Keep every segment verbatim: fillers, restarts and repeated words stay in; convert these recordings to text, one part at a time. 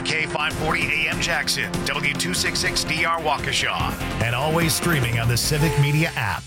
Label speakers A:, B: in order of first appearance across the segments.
A: K five forty A M Jackson, W two sixty-six D R Waukesha, and always streaming on the Civic Media app.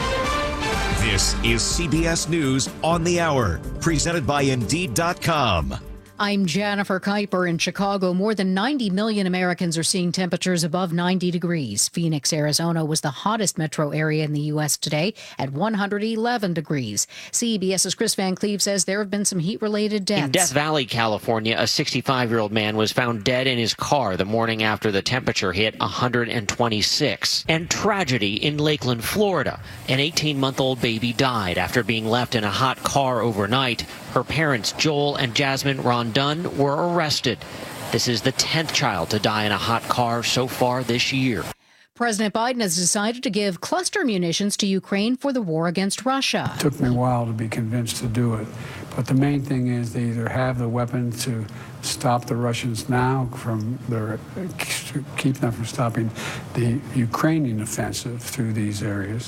B: This is C B S News on the Hour, presented by Indeed dot com.
C: I'm Jennifer Kuiper in Chicago. More than ninety million Americans are seeing temperatures above ninety degrees. Phoenix, Arizona was the hottest metro area in the U S today at one hundred eleven degrees. CBS's Chris Van Cleve says there have been some heat-related deaths.
D: In Death Valley, California, a sixty-five-year-old man was found dead in his car the morning after the temperature hit one hundred twenty-six. And tragedy in Lakeland, Florida. An eighteen-month-old baby died after being left in a hot car overnight. Her parents, Joel and Jasmine Ron Dunn, were arrested. This is the tenth child to die in a hot car so far this year.
C: President Biden has decided to give cluster munitions to Ukraine for the war against Russia.
E: It took me a while to be convinced to do it. But the main thing is they either have the weapons to stop the Russians now from their, keep them from stopping the Ukrainian offensive through these areas,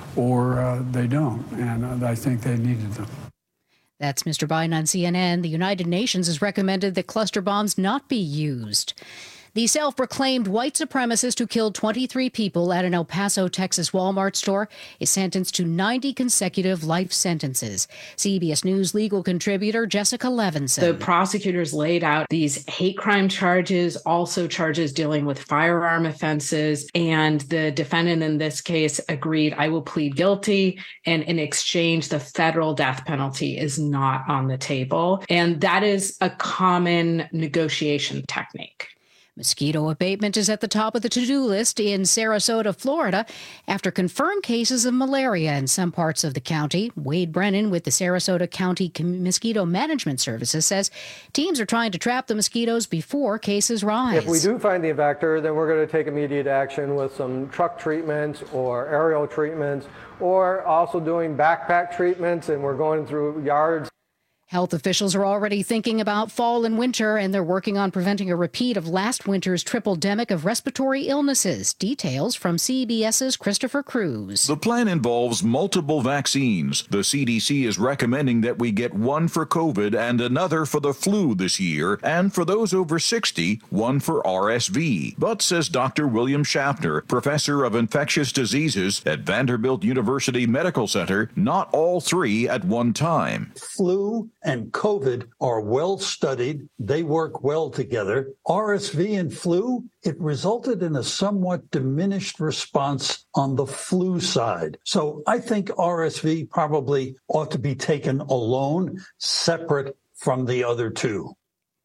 E: or uh, they don't. And I think they needed them.
C: That's Mister Biden on C N N. The United Nations has recommended that cluster bombs not be used. The self-proclaimed white supremacist who killed twenty-three people at an El Paso, Texas Walmart store is sentenced to ninety consecutive life sentences. C B S News legal contributor Jessica Levinson.
F: The prosecutors laid out these hate crime charges, also charges dealing with firearm offenses, and the defendant in this case agreed, I will plead guilty, and in exchange, the federal death penalty is not on the table. And that is a common negotiation technique.
C: Mosquito abatement is at the top of the to-do list in Sarasota, Florida, after confirmed cases of malaria in some parts of the county. Wade Brennan with the Sarasota County Mosquito Management Services says teams are trying to trap the mosquitoes before cases rise.
G: If we do find the vector, then we're going to take immediate action with some truck treatments or aerial treatments, or also doing backpack treatments, and we're going through yards.
C: Health officials are already thinking about fall and winter, and they're working on preventing a repeat of last winter's triple-demic of respiratory illnesses. Details from CBS's Christopher Cruz.
H: The plan involves multiple vaccines. The C D C is recommending that we get one for COVID and another for the flu this year, and for those over sixty, one for R S V. But, says Doctor William Schaffner, professor of infectious diseases at Vanderbilt University Medical Center, not all three at one time.
I: Flu and COVID are well studied. They work well together. R S V and flu, it resulted in a somewhat diminished response on the flu side. So I think R S V probably ought to be taken alone, separate from the other two.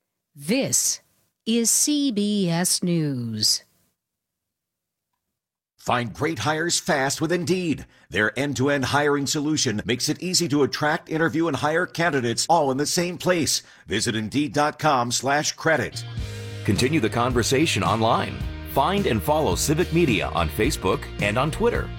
C: This is C B S News.
B: Find great hires fast with Indeed. Their end-to-end hiring solution makes it easy to attract, interview, and hire candidates all in the same place. Visit Indeed.com slash credit.
J: Continue the conversation online. Find and follow Civic Media on Facebook and on Twitter.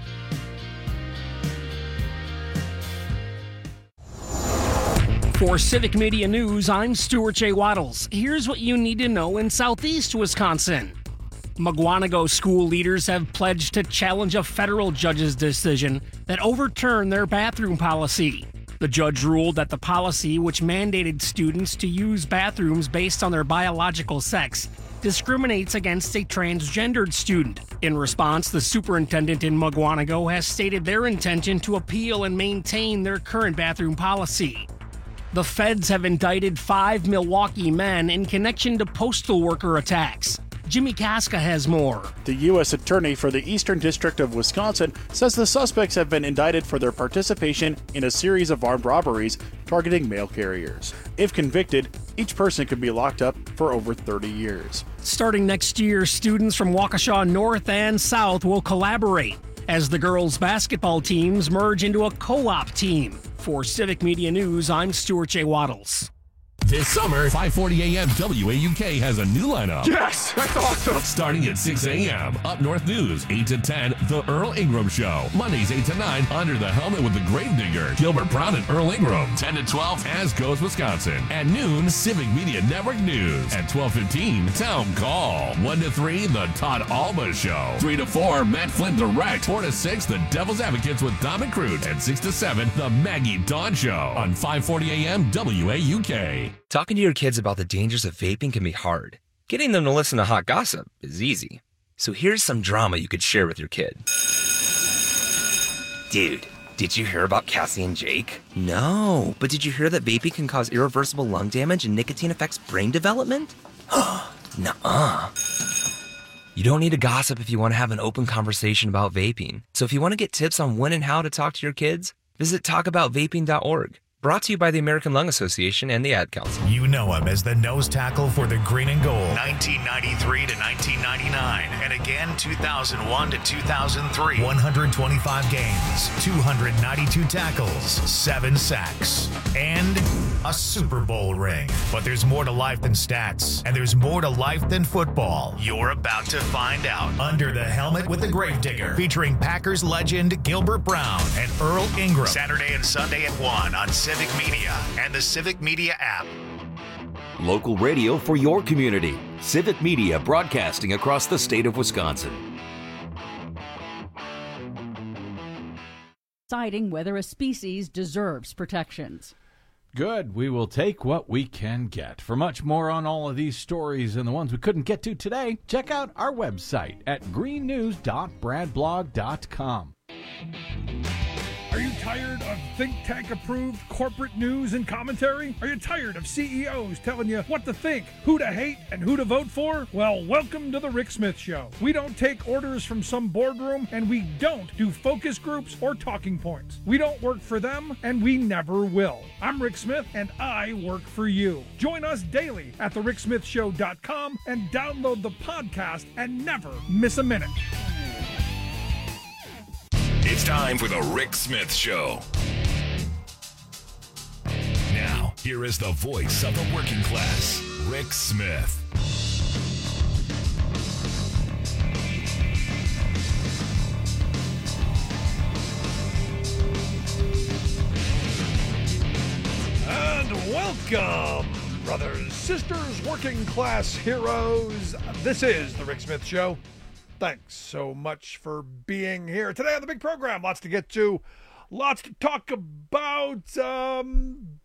K: For Civic Media News, I'm Stuart J. Waddles. Here's what you need to know in Southeast Wisconsin. Mukwonago school leaders have pledged to challenge a federal judge's decision that overturned their bathroom policy. The judge ruled that the policy, which mandated students to use bathrooms based on their biological sex, discriminates against a transgendered student. In response, the superintendent in Mukwonago has stated their intention to appeal and maintain their current bathroom policy. The feds have indicted five Milwaukee men in connection to postal worker attacks. Jimmy Kaska has more.
L: The U S Attorney for the Eastern District of Wisconsin says the suspects have been indicted for their participation in a series of armed robberies targeting mail carriers. If convicted, each person could be locked up for over thirty years.
K: Starting next year, students from Waukesha North and South will collaborate as the girls' basketball teams merge into a co-op team. For Civic Media News, I'm Stuart J. Waddles.
M: This summer, five forty A M W A U K has a new lineup.
N: Yes! That's awesome!
M: Starting at six A M Up North News, eight to ten, The Earl Ingram Show. Mondays, eight to nine, Under the Helmet with the Gravedigger, Gilbert Brown and Earl Ingram. ten to twelve, As Goes Wisconsin. At noon, Civic Media Network News. At twelve fifteen, Town Call. one to three, The Todd Alba Show. three to four, Matt Flynn Direct. four to six, The Devil's Advocates with Dom and Cruz. And six to seven, The Maggie Dawn Show. On five forty A M W A U K.
O: Talking to your kids about the dangers of vaping can be hard.
N: Getting them to listen to hot gossip is easy. So here's some drama you could share with your kid. Dude, did you hear about Cassie and Jake? No, but did you hear that vaping can cause irreversible lung damage and nicotine affects brain development? Nuh-uh. You don't need to gossip if you want to have an open conversation about vaping. So if you want to get tips on when and how to talk to your kids, visit talk about vaping dot org. Brought to you by the American Lung Association and the Ad Council.
A: You know him as the nose tackle for the green and gold. nineteen ninety-three to nineteen ninety-nine. And again, two thousand one to two thousand three. one hundred twenty-five games, two hundred ninety-two tackles, seven sacks, and a Super Bowl ring. But there's more to life than stats, and there's more to life than football. You're about to find out. Under the Helmet with the Gravedigger, featuring Packers legend Gilbert Brown and Earl Ingram. Saturday and Sunday at one on Civic Media and the Civic Media app.
J: Local radio for your community. Civic Media broadcasting across the state of Wisconsin.
O: Deciding whether a species deserves protections.
P: Good. We will take what we can get. For much more on all of these stories and the ones we couldn't get to today, check out our website at green news dot brad blog dot com.
Q: Are you tired of think tank approved corporate news and commentary? Are you tired of C E Os telling you what to think, who to hate, and who to vote for? Well, welcome to the Rick Smith Show. We don't take orders from some boardroom, and we don't do focus groups or talking points. We don't work for them, and we never will. I'm Rick Smith, and I work for you. Join us daily at the rick smith show dot com and download the podcast and never miss a minute.
M: It's time for the Rick Smith Show. Now, here is the voice of the working class, Rick Smith.
Q: And welcome, brothers, sisters, working class heroes. This is the Rick Smith Show. Thanks so much for being here. Today on the big program, lots to get to, lots to talk about. Um,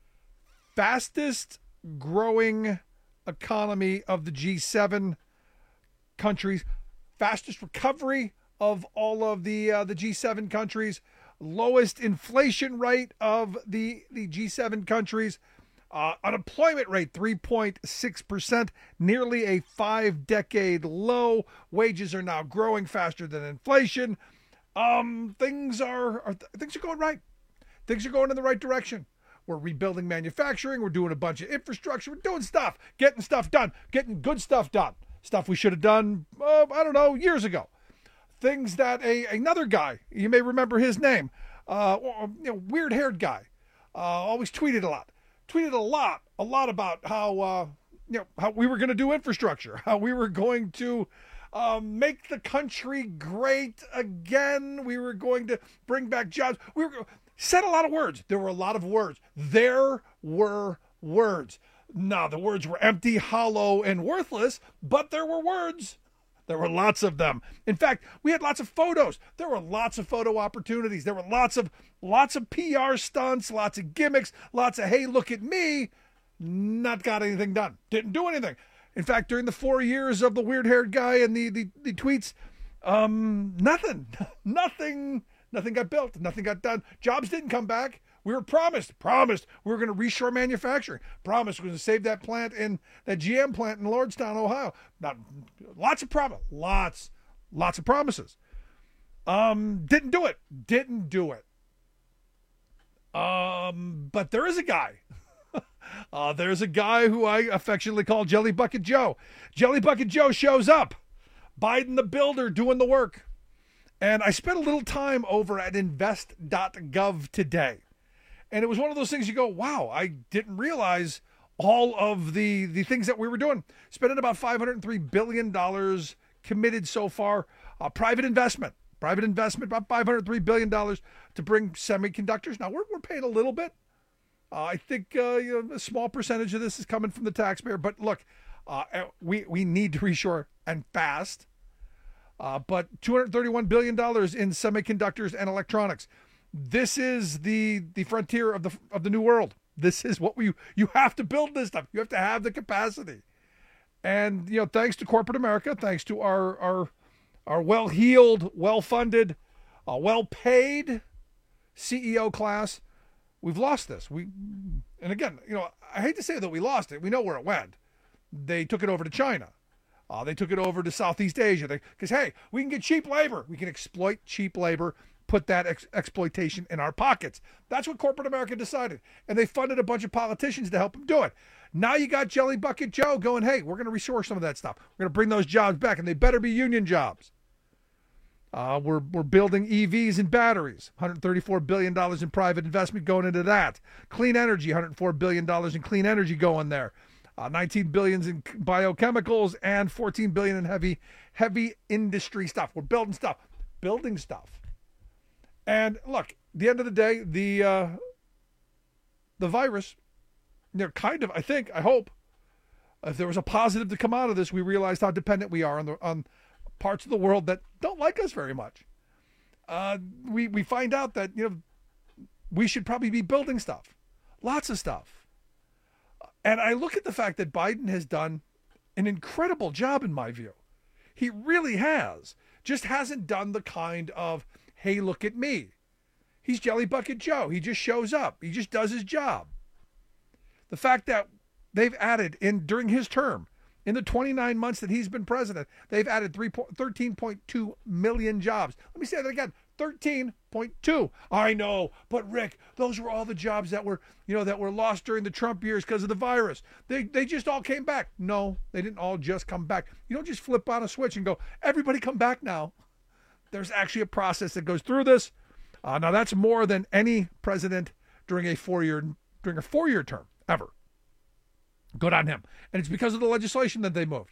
Q: fastest growing economy of the G seven countries, fastest recovery of all of the uh, the G seven countries, lowest inflation rate of the, the G seven countries. Uh, unemployment rate, three point six percent, nearly a five-decade low. Wages are now growing faster than inflation. Um, things are, are things are going right. Things are going in the right direction. We're rebuilding manufacturing. We're doing a bunch of infrastructure. We're doing stuff, getting stuff done, getting good stuff done. Stuff we should have done, uh, I don't know, years ago. Things that a another guy, you may remember his name, uh, you know, weird-haired guy, uh, always tweeted a lot. Tweeted a lot, a lot about how uh, you know how we were going to do infrastructure, how we were going to um, make the country great again. We were going to bring back jobs. We were said a lot of words. There were a lot of words. There were words. Now the words were empty, hollow, and worthless, but there were words. There were lots of them. In fact, we had lots of photos. There were lots of photo opportunities. There were lots of lots of P R stunts, lots of gimmicks, lots of, hey, look at me. Not got anything done. Didn't do anything. In fact, during the four years of the weird-haired guy and the, the, the tweets, um, nothing. nothing. Nothing got built. Nothing got done. Jobs didn't come back. We were promised, promised we were going to reshore manufacturing. Promised we were going to save that plant in, that G M plant in Lordstown, Ohio. Not, lots of promise, lots, lots of promises. Um, didn't do it. Didn't do it. Um, but there is a guy. uh, there's a guy who I affectionately call Jelly Bucket Joe. Jelly Bucket Joe shows up. Biden the Builder doing the work. And I spent a little time over at invest dot gov today. And it was one of those things you go, wow, I didn't realize all of the, the things that we were doing. Spending about five hundred three billion dollars committed so far. Uh, private investment. Private investment, about five hundred three billion dollars to bring semiconductors. Now, we're, we're paying a little bit. Uh, I think uh, you know, a small percentage of this is coming from the taxpayer. But look, uh, we, we need to reshore and fast. Uh, but two hundred thirty-one billion dollars in semiconductors and electronics. This is the the frontier of the of the new world. This is what we you have to build this stuff. You have to have the capacity. And, you know, thanks to corporate America, thanks to our our, our well-heeled, well-funded, uh, well-paid C E O class, we've lost this. We, and again, you know, I hate to say that we lost it. We know where it went. They took it over to China. Uh, they took it over to Southeast Asia. Because, hey, we can get cheap labor. We can exploit cheap labor, put that ex- exploitation in our pockets. That's what corporate America decided. And they funded a bunch of politicians to help them do it. Now you got Jelly Bucket Joe going, hey, we're going to restore some of that stuff. We're going to bring those jobs back, and they better be union jobs. Uh, we're we're building E Vs and batteries. one hundred thirty-four billion dollars in private investment going into that. Clean energy, one hundred four billion dollars in clean energy going there. Uh, nineteen billion dollars in biochemicals and fourteen billion dollars in heavy heavy industry stuff. We're building stuff, building stuff. And look, at the end of the day, the uh, the virus, you know, kind of, I think, I hope, if there was a positive to come out of this, we realized how dependent we are on the on parts of the world that don't like us very much. Uh, we we find out that, you know, we should probably be building stuff, lots of stuff. And I look at the fact that Biden has done an incredible job, in my view. He really has. Just hasn't done the kind of, hey, look at me. He's Jelly Bucket Joe. He just shows up. He just does his job. The fact that they've added in during his term, in the twenty-nine months that he's been president, they've added thirteen point two million jobs. Let me say that again, thirteen point two. I know, but Rick, those were all the jobs that were, you know, that were lost during the Trump years because of the virus. They they just all came back. No, they didn't all just come back. You don't just flip on a switch and go, everybody come back now. There's actually a process that goes through this. Uh, now that's more than any president during a four-year during a four-year term ever. Good on him. And it's because of the legislation that they moved.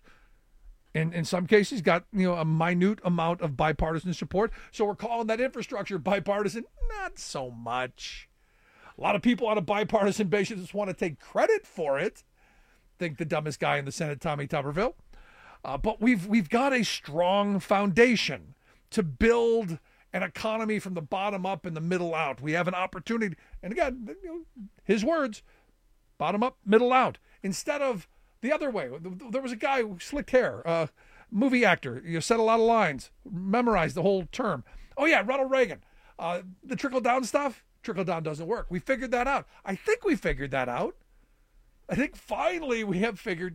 Q: In in some cases, got, you know, a minute amount of bipartisan support. So we're calling that infrastructure bipartisan. Not so much. A lot of people on a bipartisan basis just want to take credit for it. Think the dumbest guy in the Senate, Tommy Tuberville. Uh, but we've we've got a strong foundation to build an economy from the bottom up and the middle out. We have an opportunity. And again, you know, his words, bottom up, middle out. Instead of the other way. There was a guy with slicked hair, uh, movie actor, you know, said a lot of lines, memorized the whole term. Oh, yeah, Ronald Reagan. Uh, the trickle-down stuff, trickle-down doesn't work. We figured that out. I think we figured that out. I think finally we have figured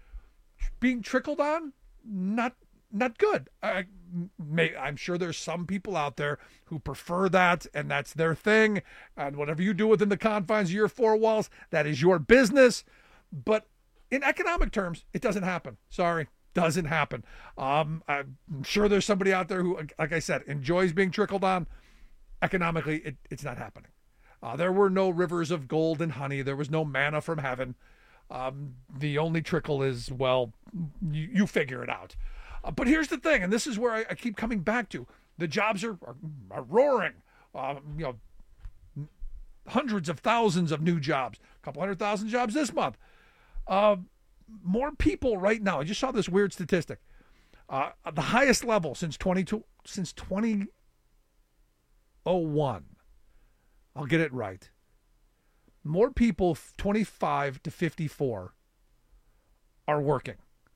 Q: being trickled on, not not good. I, may, I'm sure there's some people out there who prefer that, and that's their thing. And whatever you do within the confines of your four walls, that is your business. But in economic terms, it doesn't happen. Sorry, doesn't happen. Um, I'm sure there's somebody out there who, like I said, enjoys being trickled on. Economically, it, it's not happening. Uh, there were no rivers of gold and honey. There was no manna from heaven. Um, the only trickle is, well, you, you figure it out. Uh, but here's the thing, and this is where I, I keep coming back to. The jobs are, are, are roaring. Uh, you know, hundreds of thousands of new jobs. A couple hundred thousand jobs this month. Uh, more people right now. I just saw this weird statistic. Uh, the highest level since twenty-two since twenty oh one. I'll get it right. More people twenty-five to fifty-four are working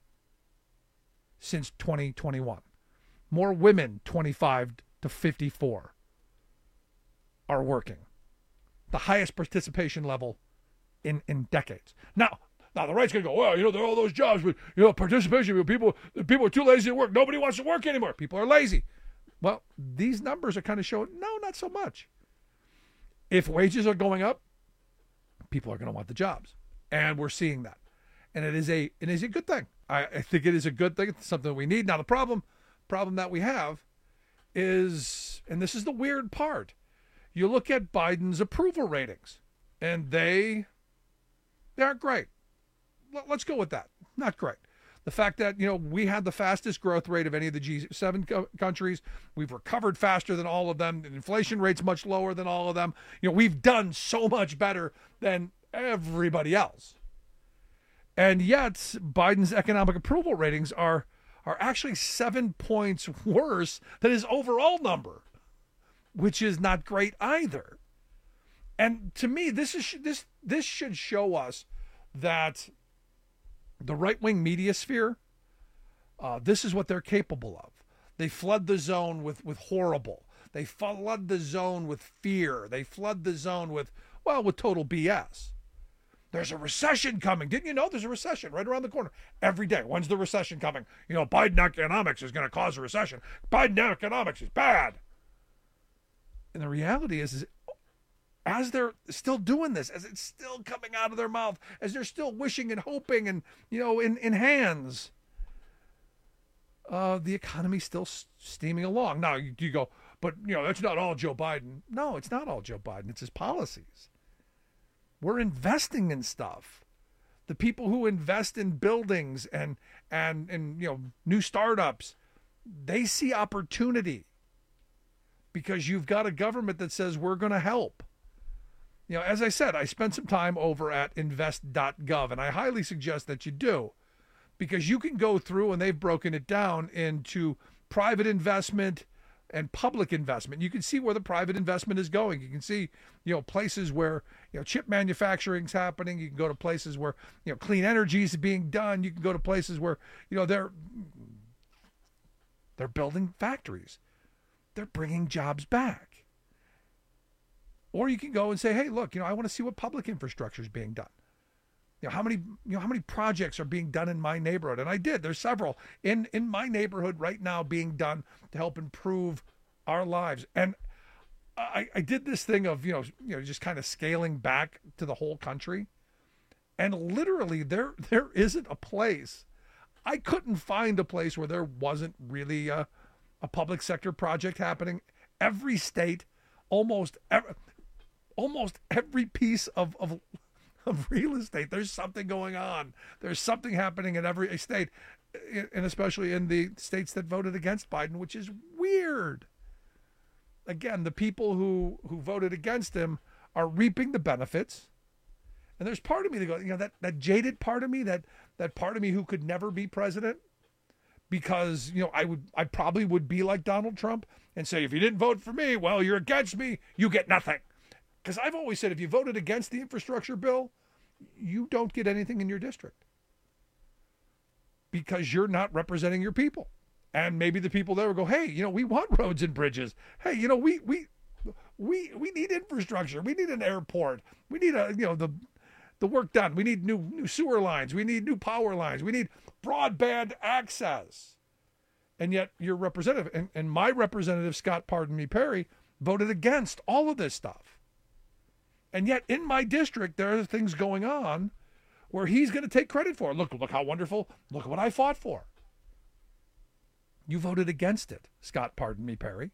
Q: since twenty twenty-one. More women twenty-five to fifty-four are working. The highest participation level in, in decades. Now, Now, the right's going to go, well, you know, there are all those jobs, but, you know, participation, people people are too lazy to work. Nobody wants to work anymore. People are lazy. Well, these numbers are kind of showing, no, not so much. If wages are going up, people are going to want the jobs. And we're seeing that. And it is a it is a good thing. I, I think it is a good thing. It's something we need. Now, the problem, problem that we have is, and this is the weird part, you look at Biden's approval ratings, and they, they aren't great. Let's go with that. Not great. The fact that, you know, we had the fastest growth rate of any of the G seven co- countries. We've recovered faster than all of them. The inflation rate's much lower than all of them. You know, we've done so much better than everybody else. And yet, Biden's economic approval ratings are are actually seven points worse than his overall number, which is not great either. And to me, this is this this should show us that the right-wing media sphere, uh, this is what they're capable of. They flood the zone with, with horrible. They flood the zone with fear. They flood the zone with, well, with total B S. There's a recession coming. Didn't you know there's a recession right around the corner? Every day. When's the recession coming? You know, Biden economics is going to cause a recession. Biden economics is bad. And the reality is, is as they're still doing this, as it's still coming out of their mouth, as they're still wishing and hoping and, you know, in, in hands, uh, the economy's still steaming along. Now, you, you go, but, you know, that's not all Joe Biden. No, it's not all Joe Biden. It's his policies. We're investing in stuff. The people who invest in buildings and, and, and you know, new startups, they see opportunity because you've got a government that says we're going to help. You know, as I said, I spent some time over at invest dot gov, and I highly suggest that you do, because you can go through, and they've broken it down into private investment and public investment. You can see where the private investment is going. You can see, you know, places where, you know, chip manufacturing's happening. You can go to places where, you know, clean energy is being done. You can go to places where, you know, they're they're building factories. They're bringing jobs back. Or you can go and say, hey, look, you know, I want to see what public infrastructure is being done. You know, how many, you know, how many projects are being done in my neighborhood? And I did. There's several in, in my neighborhood right now being done to help improve our lives. And I, I did this thing of, you know, you know, just kind of scaling back to the whole country. And literally there, there isn't a place. I couldn't find a place where there wasn't really a, a public sector project happening. Every state, almost every, almost every piece of, of of real estate, there's something going on. There's something happening in every state, and especially in the states that voted against Biden, which is weird. Again, the people who, who voted against him are reaping the benefits. And there's part of me that goes, you know, that, that jaded part of me, that that part of me who could never be president, because, you know, I would I probably would be like Donald Trump and say, if you didn't vote for me, well, you're against me, you get nothing. Because I've always said, if you voted against the infrastructure bill, you don't get anything in your district because you're not representing your people. And maybe the people there will go, hey, you know, we want roads and bridges. Hey, you know, we we we we need infrastructure. We need an airport. We need a, you know, the the work done. We need new new sewer lines. We need new power lines. We need broadband access. And yet your representative and, and my representative, Scott Pardon Me Perry, voted against all of this stuff. And yet in my district, there are things going on where he's going to take credit for. Look, look how wonderful. Look what I fought for. You voted against it, Scott Pardon Me Perry.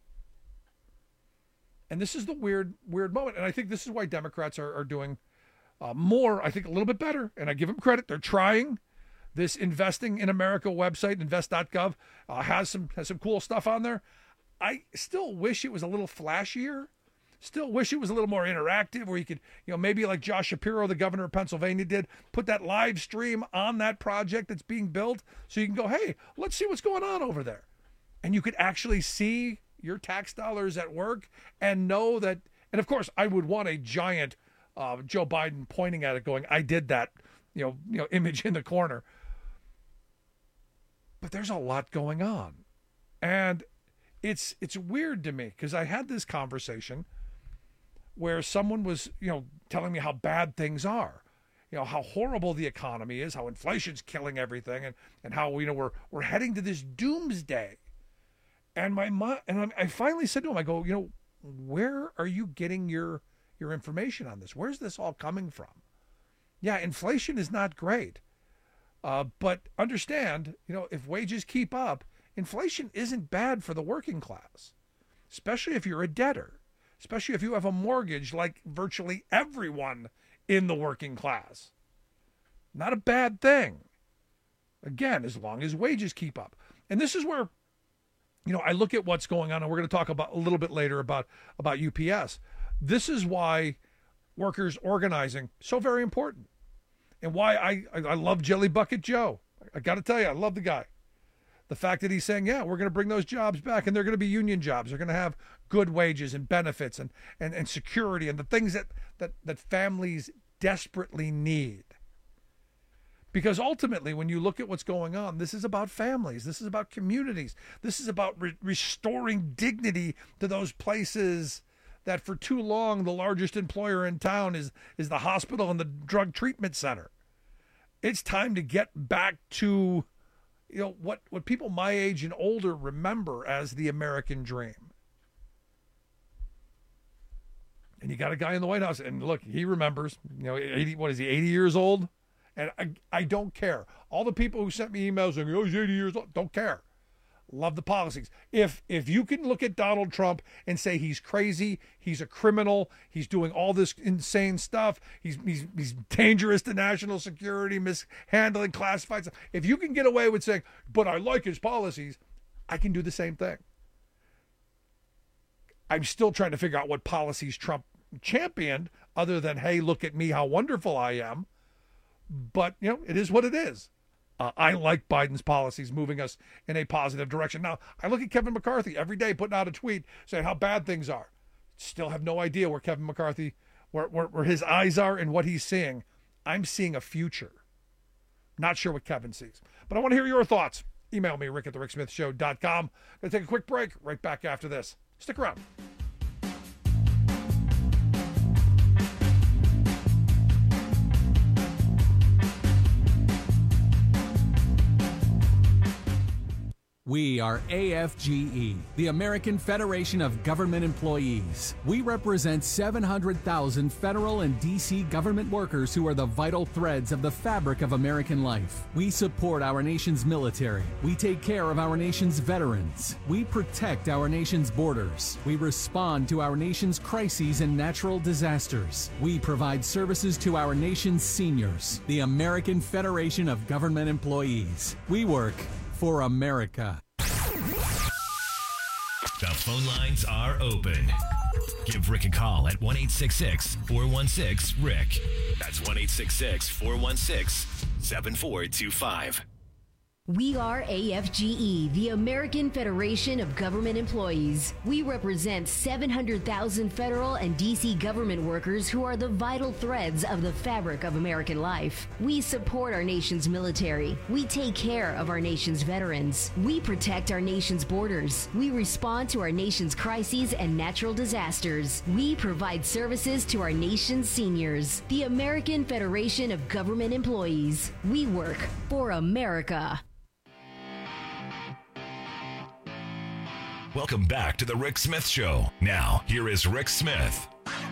Q: And this is the weird, weird moment. And I think this is why Democrats are, are doing uh, more, I think a little bit better. And I give them credit. They're trying. This Investing in America website, invest dot gov, uh, has some has some cool stuff on there. I still wish it was a little flashier. Still wish it was a little more interactive, where you could, you know, maybe like Josh Shapiro, the governor of Pennsylvania, did, put that live stream on that project that's being built so you can go, hey, let's see what's going on over there. And you could actually see your tax dollars at work and know that. And of course, I would want a giant uh, Joe Biden pointing at it going, I did that, you know, you know, image in the corner. But there's a lot going on. And it's it's weird to me because I had this conversation where someone was, you know, telling me how bad things are, you know, how horrible the economy is, how inflation's killing everything, and, and how, you know, we're we're heading to this doomsday. And my mom, and I finally said to him, I go, you know, where are you getting your your information on this? Where's this all coming from? Yeah, inflation is not great, uh, but understand, you know, if wages keep up, inflation isn't bad for the working class, especially if you're a debtor. Especially if you have a mortgage like virtually everyone in the working class. Not a bad thing. Again, as long as wages keep up. And this is where, you know, I look at what's going on, and we're going to talk about a little bit later about, about U P S. This is why workers organizing so very important. And why I, I, I love Jelly Bucket Joe. I got to tell you, I love the guy. The fact that he's saying, yeah, we're going to bring those jobs back, and they're going to be union jobs. They're going to have good wages and benefits and, and, and security and the things that, that, that families desperately need. Because ultimately, when you look at what's going on, this is about families. This is about communities. This is about re- restoring dignity to those places that for too long the largest employer in town is, is the hospital and the drug treatment center. It's time to get back to, you know, what, what people my age and older remember as the American dream. And you got a guy in the White House, and look, he remembers, you know, eighty, what is he, eighty years old? And I, I don't care. All the people who sent me emails saying, oh, he's eighty years old, don't care. Love the policies. If if you can look at Donald Trump and say he's crazy, he's a criminal, he's doing all this insane stuff, he's he's, he's dangerous to national security, mishandling classified stuff. If you can get away with saying, but I like his policies, I can do the same thing. I'm still trying to figure out what policies Trump championed other than, hey, look at me, how wonderful I am. But, you know, it is what it is. Uh, I like Biden's policies moving us in a positive direction. Now, I look at Kevin McCarthy every day putting out a tweet saying how bad things are. Still have no idea where Kevin McCarthy, where, where, where his eyes are and what he's seeing. I'm seeing a future. Not sure what Kevin sees. But I want to hear your thoughts. Email me, rick at the rick smith show dot com. Going to take a quick break. Right back after this. Stick around.
R: We are A F G E, the American Federation of Government Employees. We represent seven hundred thousand federal and D C government workers who are the vital threads of the fabric of American life. We support our nation's military. We take care of our nation's veterans. We protect our nation's borders. We respond to our nation's crises and natural disasters. We provide services to our nation's seniors. The American Federation of Government Employees. We work for America.
A: The phone lines are open. Give Rick a call at one eight six six, four one six, Rick. That's one eight six six, four one six, seven four two five.
S: We are A F G E, the American Federation of Government Employees. We represent seven hundred thousand federal and D C government workers who are the vital threads of the fabric of American life. We support our nation's military. We take care of our nation's veterans. We protect our nation's borders. We respond to our nation's crises and natural disasters. We provide services to our nation's seniors. The American Federation of Government Employees. We work for America.
A: Welcome back to the Rick Smith Show. Now, here is Rick Smith.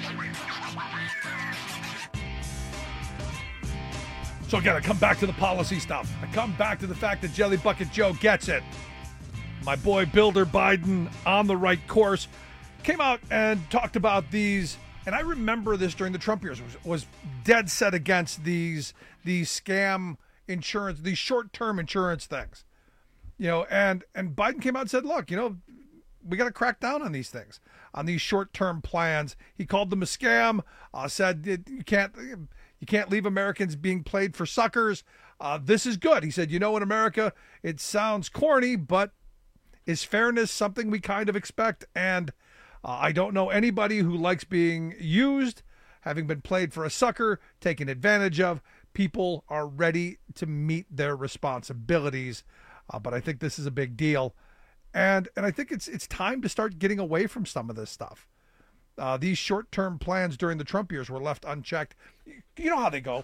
Q: So again, I come back to the policy stuff. I come back to the fact that Jelly Bucket Joe gets it. My boy Builder Biden on the right course came out and talked about these, and I remember this during the Trump years, was, was dead set against these these scam insurance, these short-term insurance things. You know, and and Biden came out and said, look, you know, we got to crack down on these things, on these short-term plans. He called them a scam, uh, said it, you can't you can't leave Americans being played for suckers. Uh, this is good. He said, you know, in America, it sounds corny, but is fairness something we kind of expect? And uh, I don't know anybody who likes being used, having been played for a sucker, taken advantage of. People are ready to meet their responsibilities, uh, but I think this is a big deal. And and I think it's it's time to start getting away from some of this stuff. Uh, these short-term plans during the Trump years were left unchecked. You know how they go.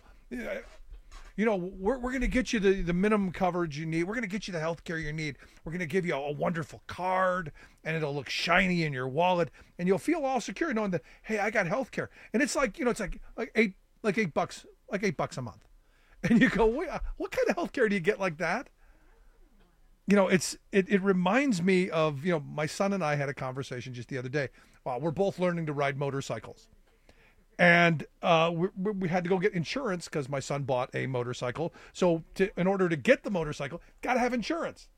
Q: You know, we're we're going to get you the, the minimum coverage you need. We're going to get you the health care you need. We're going to give you a, a wonderful card, and it'll look shiny in your wallet, and you'll feel all secure knowing that, hey, I got health care. And it's like, you know, it's like like eight like eight bucks like eight bucks a month. And you go, Wait, what kind of health care do you get like that? You know, it's it, it reminds me of, you know, my son and I had a conversation just the other day. Wow, we're both learning to ride motorcycles. And uh, we, we had to go get insurance because my son bought a motorcycle. So to, in order to get the motorcycle, got to have insurance.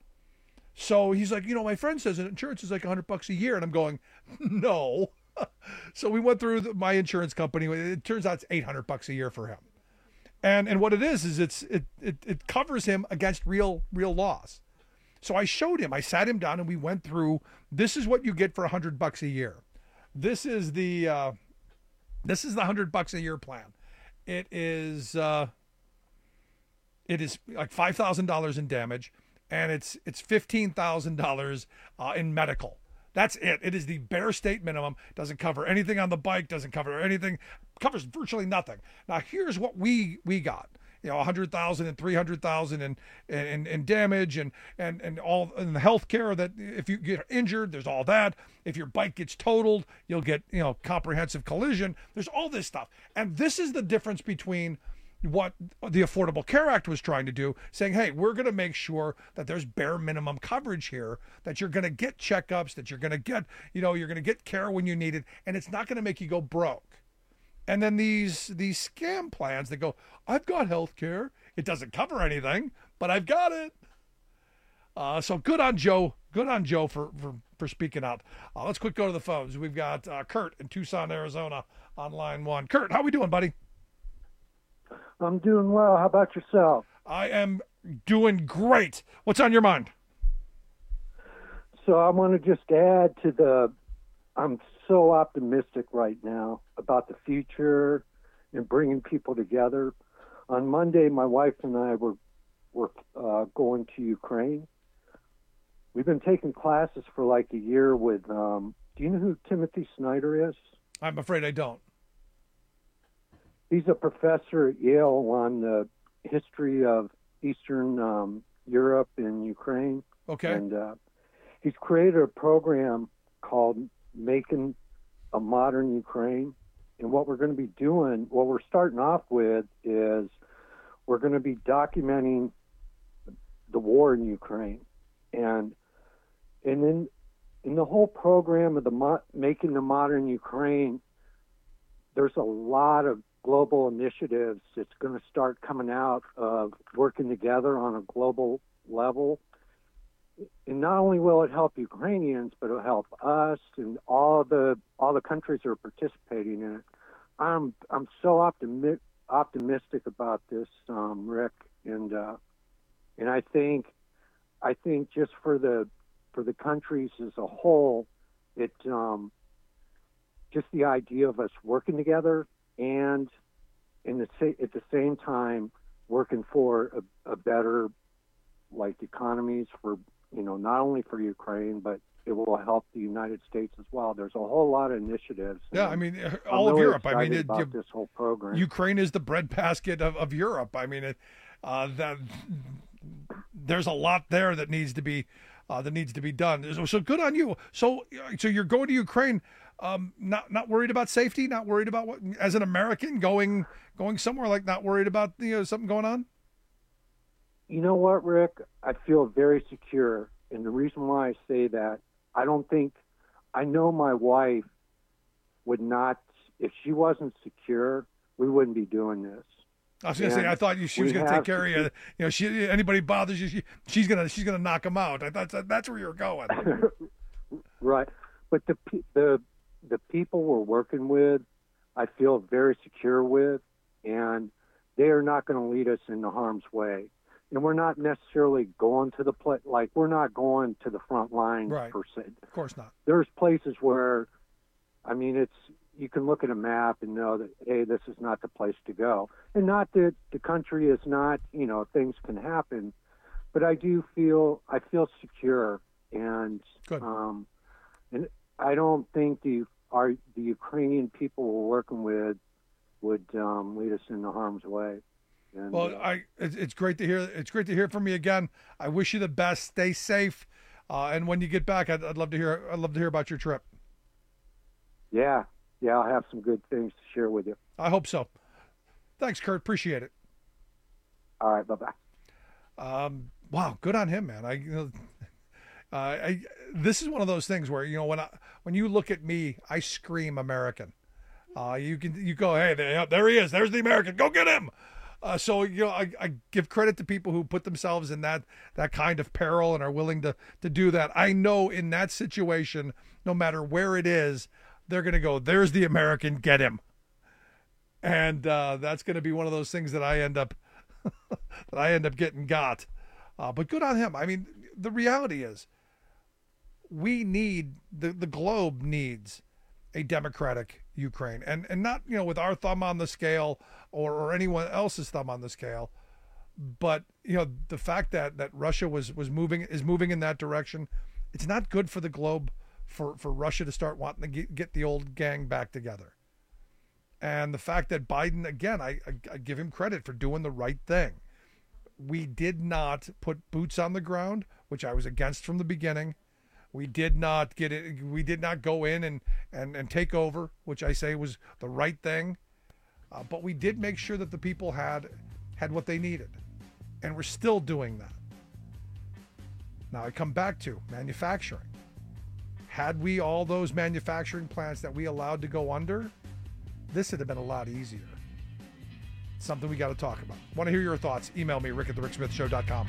Q: So he's like, you know, my friend says insurance is like one hundred bucks a year. And I'm going, no. So we went through the, my insurance company. It turns out it's eight hundred bucks a year for him. And and what it is, is it's it, it, it covers him against real real loss. So I showed him, I sat him down and we went through, this is what you get for a hundred bucks a year. This is the, uh, this is the hundred bucks a year plan. It is, uh, it is like five thousand dollars in damage, and it's it's fifteen thousand dollars uh, in medical. That's it. It is the bare state minimum. Doesn't cover anything on the bike. Doesn't cover anything. Covers virtually nothing. Now here's what we we got. You know, a hundred thousand and three hundred thousand in in in damage and and and all in the health care that if you get injured, there's all that. If your bike gets totaled, you'll get, you know, comprehensive collision. There's all this stuff, and this is the difference between what the Affordable Care Act was trying to do, saying, hey, we're going to make sure that there's bare minimum coverage here, that you're going to get checkups, that you're going to get, you know, you're going to get care when you need it, and it's not going to make you go broke. And then these these scam plans that go, I've got health care. It doesn't cover anything, but I've got it. Uh, so good on Joe. Good on Joe for, for, for speaking out. Uh, let's quick go to the phones. We've got uh, Kurt in Tucson, Arizona on line one. Kurt, how we doing, buddy?
T: I'm doing well. How about yourself?
Q: I am doing great. What's on your mind?
T: So I want to just add to the, I'm so optimistic right now about the future and bringing people together. On Monday, my wife and I were, were uh, going to Ukraine. We've been taking classes for like a year with, um, do you know who Timothy Snyder is?
Q: I'm afraid I don't.
T: He's a professor at Yale on the history of Eastern um, Europe and Ukraine.
Q: Okay.
T: And uh, he's created a program called Making a Modern Ukraine. And what we're going to be doing, what we're starting off with is we're going to be documenting the war in Ukraine. And and in, in the whole program of the mo- Making the Modern Ukraine, there's a lot of global initiatives that's going to start coming out of working together on a global level. And not only will it help Ukrainians, but it'll help us and all the all the countries that are participating in it. I'm I'm so optimi- optimistic about this, um, Rick, and uh, and I think I think just for the for the countries as a whole, it um, just the idea of us working together and in the sa- at the same time working for a, a better like economies for, you know, not only for Ukraine, but it will help the United States as well. There's a whole lot of initiatives.
Q: Yeah, I mean, all
T: I'm
Q: of
T: really
Q: Europe. I mean,
T: excited
Q: it,
T: about
Q: you,
T: this whole program.
Q: Ukraine is the breadbasket of, of Europe. I mean, it, uh, that there's a lot there that needs to be uh, that needs to be done. So, so good on you. So, so you're going to Ukraine. Um, not not worried about safety, not worried about what as an American going going somewhere, like not worried about, you know, something going on.
T: You know what, Rick? I feel very secure, and the reason why I say that, I don't think, I know my wife would not, if she wasn't secure, we wouldn't be doing this.
Q: I was going to say, I thought you, she was going to take care of you. You know, she anybody bothers you, she, she's going to she's going to knock them out. I thought that's where you're going.
T: Right, but the the the people we're working with, I feel very secure with, and they are not going to lead us into harm's way. And we're not necessarily going to the play, like we're not going to the front line
Q: right.
T: per se.
Q: Of course not.
T: There's places where, I mean, it's you can look at a map and know that, hey, this is not the place to go. And not that the country is not, you know, things can happen, but I do feel I feel secure, and
Q: Good.
T: um, and I don't think the our the Ukrainian people we're working with would um, lead us into harm's way. And,
Q: well, I it's, it's great to hear. It's great to hear from you again. I wish you the best. Stay safe, uh, and when you get back, I'd, I'd love to hear. I'd love to hear about your trip.
T: Yeah, yeah, I'll have some good things to share with you.
Q: I hope so. Thanks, Kurt. Appreciate it.
T: All right, bye bye.
Q: Um, wow, good on him, man. I, you know, uh, I this is one of those things where, you know, when I when you look at me, I scream American. Uh, you can you go, hey, there, there he is. There's the American. Go get him. Uh, so, you know, I, I give credit to people who put themselves in that that kind of peril and are willing to to do that. I know in that situation, no matter where it is, they're going to go, there's the American, get him. And uh, that's going to be one of those things that I end up that I end up getting got. Uh, but good on him. I mean, the reality is we need, the, the globe needs a democratic Ukraine, and and not, you know, with our thumb on the scale or, or anyone else's thumb on the scale, But, you know, the fact that, that Russia was, was moving, is moving in that direction, it's not good for the globe for, for Russia to start wanting to get, get the old gang back together. And the fact that Biden, again, I, I, I give him credit for doing the right thing. We did not put boots on the ground, which I was against from the beginning. We did not get it. We did not go in and, and, and take over, which I say was the right thing. Uh, but we did make sure that the people had had what they needed. And we're still doing that. Now I come back to manufacturing. Had we all those manufacturing plants that we allowed to go under, this would have been a lot easier. Something we got to talk about. Want to hear your thoughts? Email me, rick at the rick smith show dot com.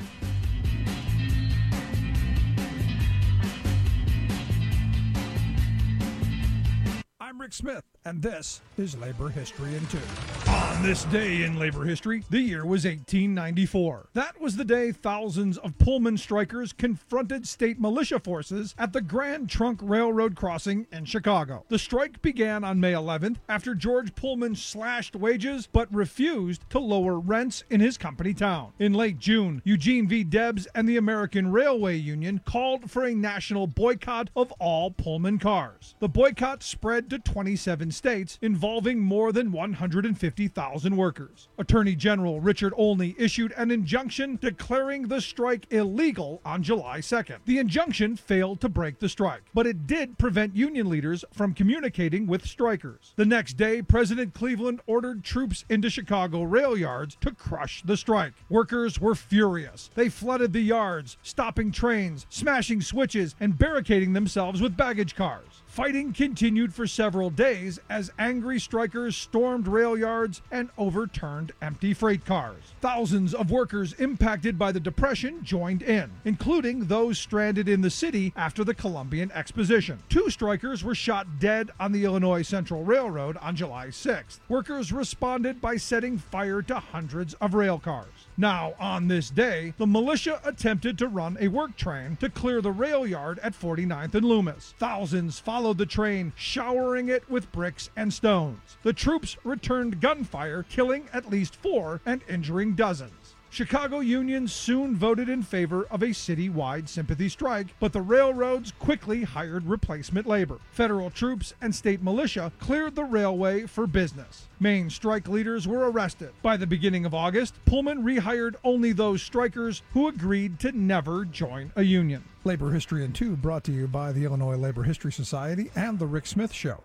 U: I'm Rick Smith, and this is Labor History in Two.
Q: On this day in labor history, the year was eighteen ninety-four.
U: That was the day thousands of Pullman strikers confronted state militia forces at the Grand Trunk Railroad crossing in Chicago. The strike began on May eleventh after George Pullman slashed wages but refused to lower rents in his company town. In late June, Eugene V. Debs and the American Railway Union called for a national boycott of all Pullman cars. The boycott spread to twenty-seven states, involving more than one hundred fifty thousand workers. Attorney General Richard Olney issued an injunction declaring the strike illegal on July second. The injunction failed to break the strike, but it did prevent union leaders from communicating with strikers. The next day, President Cleveland ordered troops into Chicago rail yards to crush the strike. Workers were furious. They flooded the yards, stopping trains, smashing switches, and barricading themselves with baggage cars. Fighting continued for several days as angry strikers stormed rail yards and overturned empty freight cars. Thousands of workers impacted by the Depression joined in, including those stranded in the city after the Columbian Exposition. Two strikers were shot dead on the Illinois Central Railroad on July sixth. Workers responded by setting fire to hundreds of rail cars. Now, on this day, the militia attempted to run a work train to clear the rail yard at forty-ninth and Loomis. Thousands followed the train, showering it with bricks and stones. The troops returned gunfire, killing at least four and injuring dozens. Chicago unions soon voted in favor of a citywide sympathy strike, but the railroads quickly hired replacement labor. Federal troops and state militia cleared the railway for business. Main strike leaders were arrested. By the beginning of August, Pullman rehired only those strikers who agreed to never join a union. Labor History in Two brought to you by the Illinois Labor History Society and The Rick Smith Show.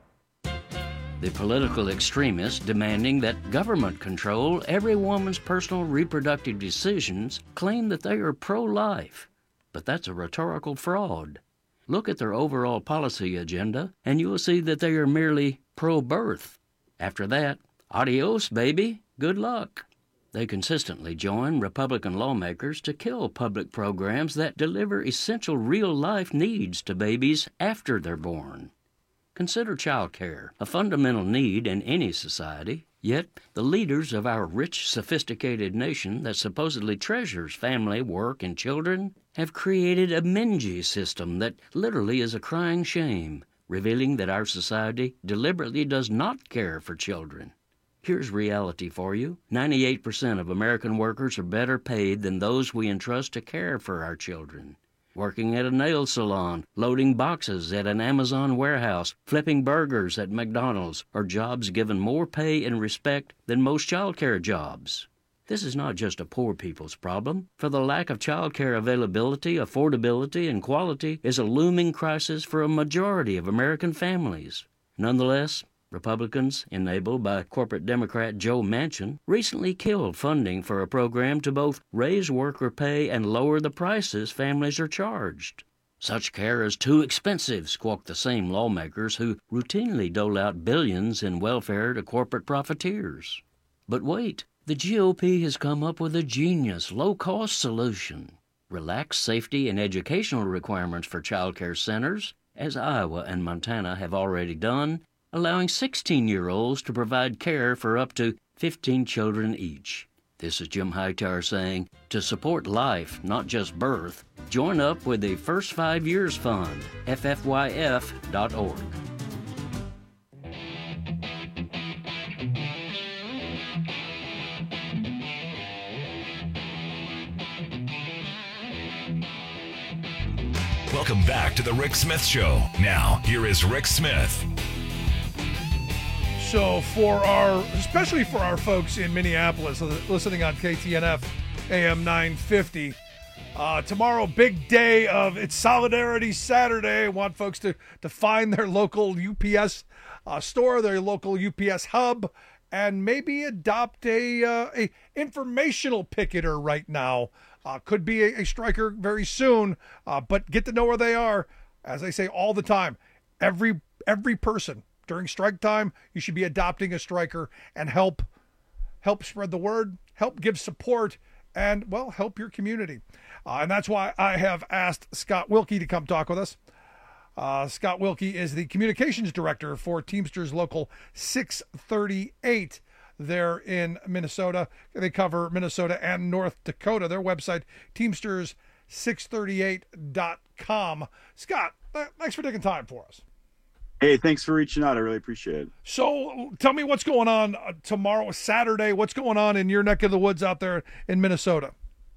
V: The political extremists demanding that government control every woman's personal reproductive decisions claim that they are pro-life. But that's a rhetorical fraud. Look at their overall policy agenda, and you will see that they are merely pro-birth. After that, adios, baby, good luck. They consistently join Republican lawmakers to kill public programs that deliver essential real-life needs to babies after they're born. Consider child care, a fundamental need in any society, yet the leaders of our rich, sophisticated nation that supposedly treasures family, work, and children have created a Menji system that literally is a crying shame, revealing that our society deliberately does not care for children. Here's reality for you. ninety-eight percent of American workers are better paid than those we entrust to care for our children. Working at a nail salon, loading boxes at an Amazon warehouse, flipping burgers at McDonald's are jobs given more pay and respect than most child care jobs. This is not just a poor people's problem, for the lack of child care availability, affordability, and quality is a looming crisis for a majority of American families. Nonetheless, Republicans, enabled by corporate Democrat Joe Manchin, recently killed funding for a program to both raise worker pay and lower the prices families are charged. Such care is too expensive, squawked the same lawmakers who routinely dole out billions in welfare to corporate profiteers. But wait, the G O P has come up with a genius, low-cost solution. Relax safety and educational requirements for child care centers, as Iowa and Montana have already done, allowing sixteen-year-olds to provide care for up to fifteen children each. This is Jim Hightower saying, to support life, not just birth, join up with the First Five Years Fund, F F Y F dot org.
A: Welcome back to the Rick Smith Show. Now, here is Rick Smith.
Q: So for our, especially for our folks in Minneapolis listening on K T N F A M nine fifty, uh, tomorrow, big day of it's Solidarity Saturday. I want folks to, to find their local U P S uh, store, their local U P S hub, and maybe adopt a, uh, a informational picketer right now. Uh, could be a, a striker very soon, uh, but get to know where they are. As I say all the time, every every person during strike time, you should be adopting a striker and help help spread the word, help give support, and, well, help your community. Uh, and that's why I have asked Scott Wilkie to come talk with us. Uh, Scott Wilkie is the communications director for Teamsters Local six thirty-eight there in Minnesota. They cover Minnesota and North Dakota. Their website, teamsters six thirty-eight dot com. Scott, th- thanks for taking time for us.
D: Hey, thanks for reaching out. I really appreciate it.
Q: So tell me what's going on uh, tomorrow, Saturday. What's going on in your neck of the woods out there in Minnesota?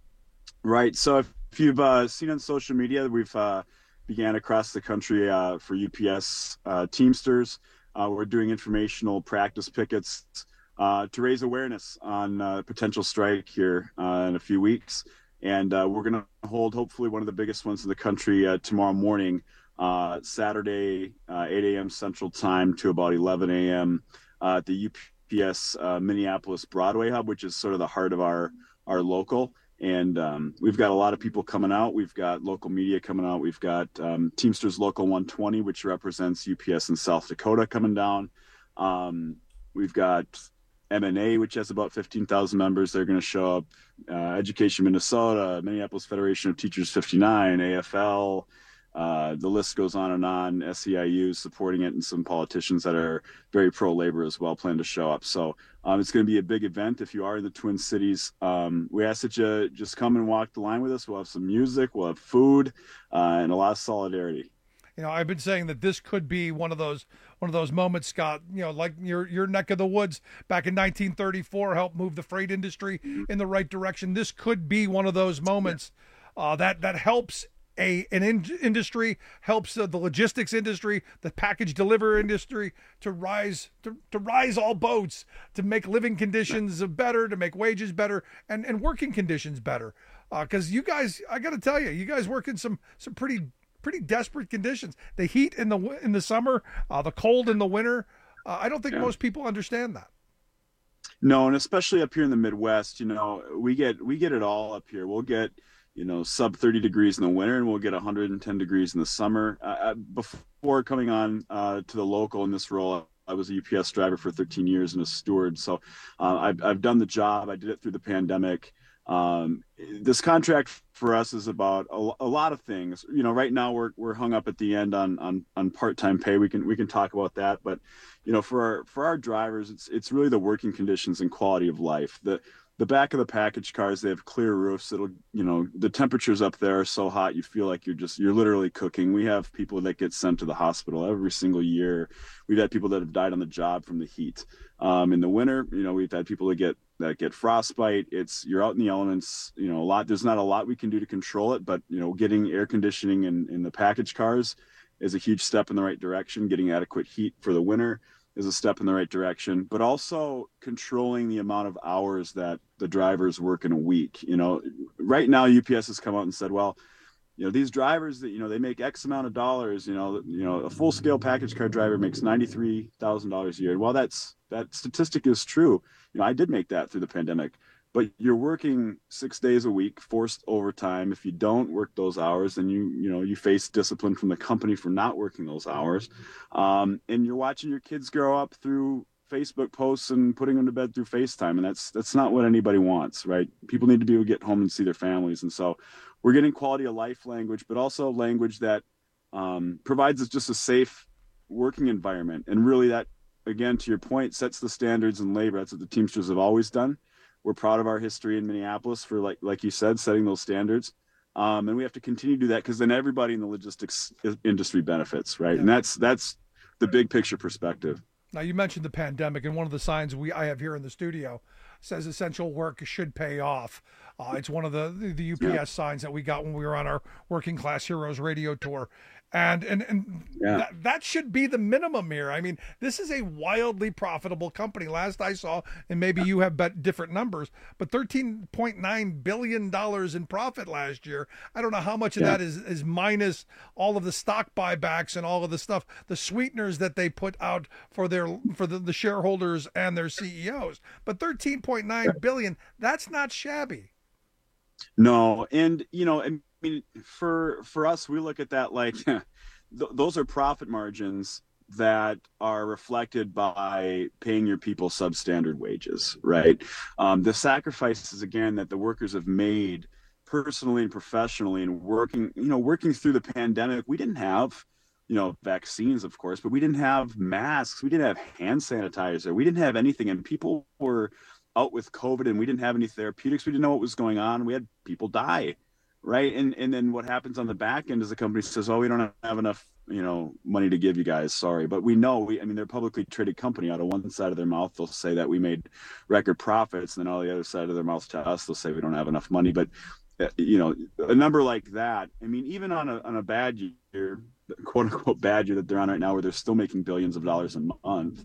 D: Right. So if, if you've uh, seen on social media, we've uh, began across the country uh, for U P S uh, Teamsters. Uh, we're doing informational practice pickets uh, to raise awareness on uh, potential strike here uh, in a few weeks. And uh, we're going to hold hopefully one of the biggest ones in the country uh, tomorrow morning. Uh, Saturday, uh, eight a.m. Central Time to about eleven a.m. Uh, at the U P S uh, Minneapolis Broadway Hub, which is sort of the heart of our our local. And um, we've got a lot of people coming out. We've got local media coming out. We've got um, Teamsters Local one twenty, which represents U P S in South Dakota, coming down. Um, we've got M N A, which has about fifteen thousand members. They're going to show up. Uh, Education Minnesota, Minneapolis Federation of Teachers fifty-nine, A F L. Uh, the list goes on and on. S E I U supporting it, and some politicians that are very pro-labor as well plan to show up. So um, it's going to be a big event. If you are in the Twin Cities, um, we ask that you just come and walk the line with us. We'll have some music, we'll have food, uh, and a lot of solidarity.
Q: You know, I've been saying that this could be one of those one of those moments, Scott, you know, like your your neck of the woods back in nineteen thirty-four helped move the freight industry in the right direction. This could be one of those moments uh, that that helps A, an in- industry, helps uh, the logistics industry, the package delivery industry to rise, to, to rise all boats, to make living conditions better, to make wages better, and, and working conditions better. Because uh, you guys, I got to tell you, you guys work in some some pretty pretty desperate conditions. The heat in the in the summer, uh, the cold in the winter. Uh, I don't think yeah. most people understand that.
D: No, and especially up here in the Midwest, you know, we get we get it all up here. We'll get, you know, sub thirty degrees in the winter, and we'll get one hundred ten degrees in the summer. Uh, before coming on uh, to the local in this role, I was a U P S driver for thirteen years and a steward. So uh, I've, I've done the job. I did it through the pandemic. Um, this contract for us is about a, a lot of things. You know, right now we're we're hung up at the end on on on part-time pay. We can we can talk about that, but you know, for our for our drivers, it's it's really the working conditions and quality of life. The The back of the package cars, they have clear roofs. It'll, you know, the temperatures up there are so hot, you feel like you're just, you're literally cooking. We have people that get sent to the hospital every single year. We've had people that have died on the job from the heat. Um, in the winter, you know, we've had people that get, that get frostbite. It's, you're out in the elements, you know, a lot, there's not a lot we can do to control it, but, you know, getting air conditioning in, in the package cars is a huge step in the right direction. Getting adequate heat for the winter is a step in the right direction, but also controlling the amount of hours that the drivers work in a week. You know, right now U P S has come out and said, well, you know, these drivers that, you know, they make X amount of dollars, you know, you know, a full scale package car driver makes ninety-three thousand dollars a year. And while that's, that statistic is true, you know, I did make that through the pandemic, but you're working six days a week, forced overtime. If you don't work those hours, then you, you know, you face discipline from the company for not working those hours. Um, and you're watching your kids grow up through Facebook posts and putting them to bed through FaceTime. And that's, that's not what anybody wants, right? People need to be able to get home and see their families. And so we're getting quality of life language, but also language that um, provides us just a safe working environment. And really that, again, to your point, sets the standards in labor. That's what the Teamsters have always done. We're proud of our history in Minneapolis for, like like you said, setting those standards. Um, and we have to continue to do that, because then everybody in the logistics industry benefits, right? Yeah. And that's that's the big picture perspective.
Q: Now, you mentioned the pandemic, and one of the signs we I have here in the studio says essential work should pay off.
U: Uh, it's one of the, the, the U P S yeah. signs that we got when we were on our Working Class Heroes radio tour. And and, and yeah. that, that should be the minimum here. I mean, this is a wildly profitable company. Last I saw, and maybe you have bet different numbers, but thirteen point nine billion dollars in profit last year. I don't know how much of yeah. that is, is minus all of the stock buybacks and all of the stuff, the sweeteners that they put out for their for the, the shareholders and their C E Os. But thirteen point nine billion dollars, that's not shabby.
D: No, and, you know, I mean, for for us, we look at that like th- those are profit margins that are reflected by paying your people substandard wages, right? Um, the sacrifices, again, that the workers have made personally and professionally and working, you know, working through the pandemic. We didn't have, you know, vaccines, of course, but we didn't have masks. We didn't have hand sanitizer. We didn't have anything. And people were out with COVID and we didn't have any therapeutics. We didn't know what was going on. We had people die. Right. And and then what happens on the back end is the company says, oh, we don't have enough, you know, money to give you guys. Sorry. But we know we I mean, they're a publicly traded company. Out of one side of their mouth, they'll say that we made record profits. And then on the other side of their mouth to us, they'll say we don't have enough money. But, uh, you know, a number like that. I mean, even on a on a bad year, quote unquote bad year that they're on right now, where they're still making billions of dollars a month,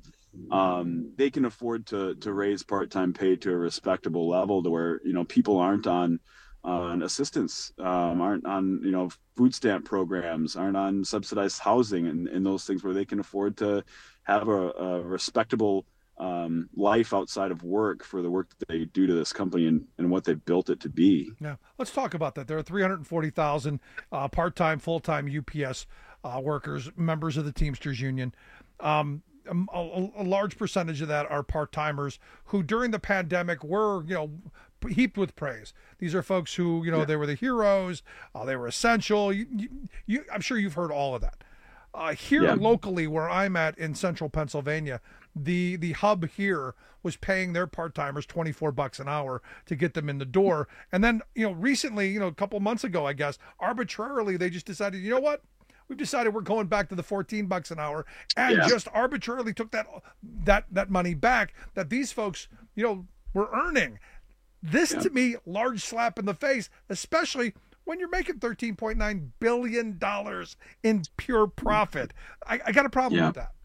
D: um, they can afford to to raise part-time pay to a respectable level to where, you know, people aren't on on assistance, um, aren't on, you know, food stamp programs, aren't on subsidized housing and, and those things where they can afford to have a, a respectable um, life outside of work for the work that they do to this company and, and what they built it to be.
U: Yeah, let's talk about that. There are three hundred forty thousand uh, part-time, full-time U P S uh, workers, members of the Teamsters Union. Um, a, a large percentage of that are part-timers who during the pandemic were, you know, heaped with praise. These are folks who, you know, yeah. they were the heroes, uh, they were essential. You, you, you, I'm sure you've heard all of that. Uh, here yeah. locally, where I'm at in central Pennsylvania, the the hub here was paying their part-timers twenty-four bucks an hour to get them in the door. And then, you know, recently, you know, a couple months ago, I guess, arbitrarily, they just decided, you know what? We've decided we're going back to the fourteen bucks an hour and yeah. just arbitrarily took that that that money back that these folks, you know, were earning. This, yeah. to me, large slap in the face, especially when you're making thirteen point nine billion dollars in pure profit. I, I got a problem
D: yeah.
U: with that.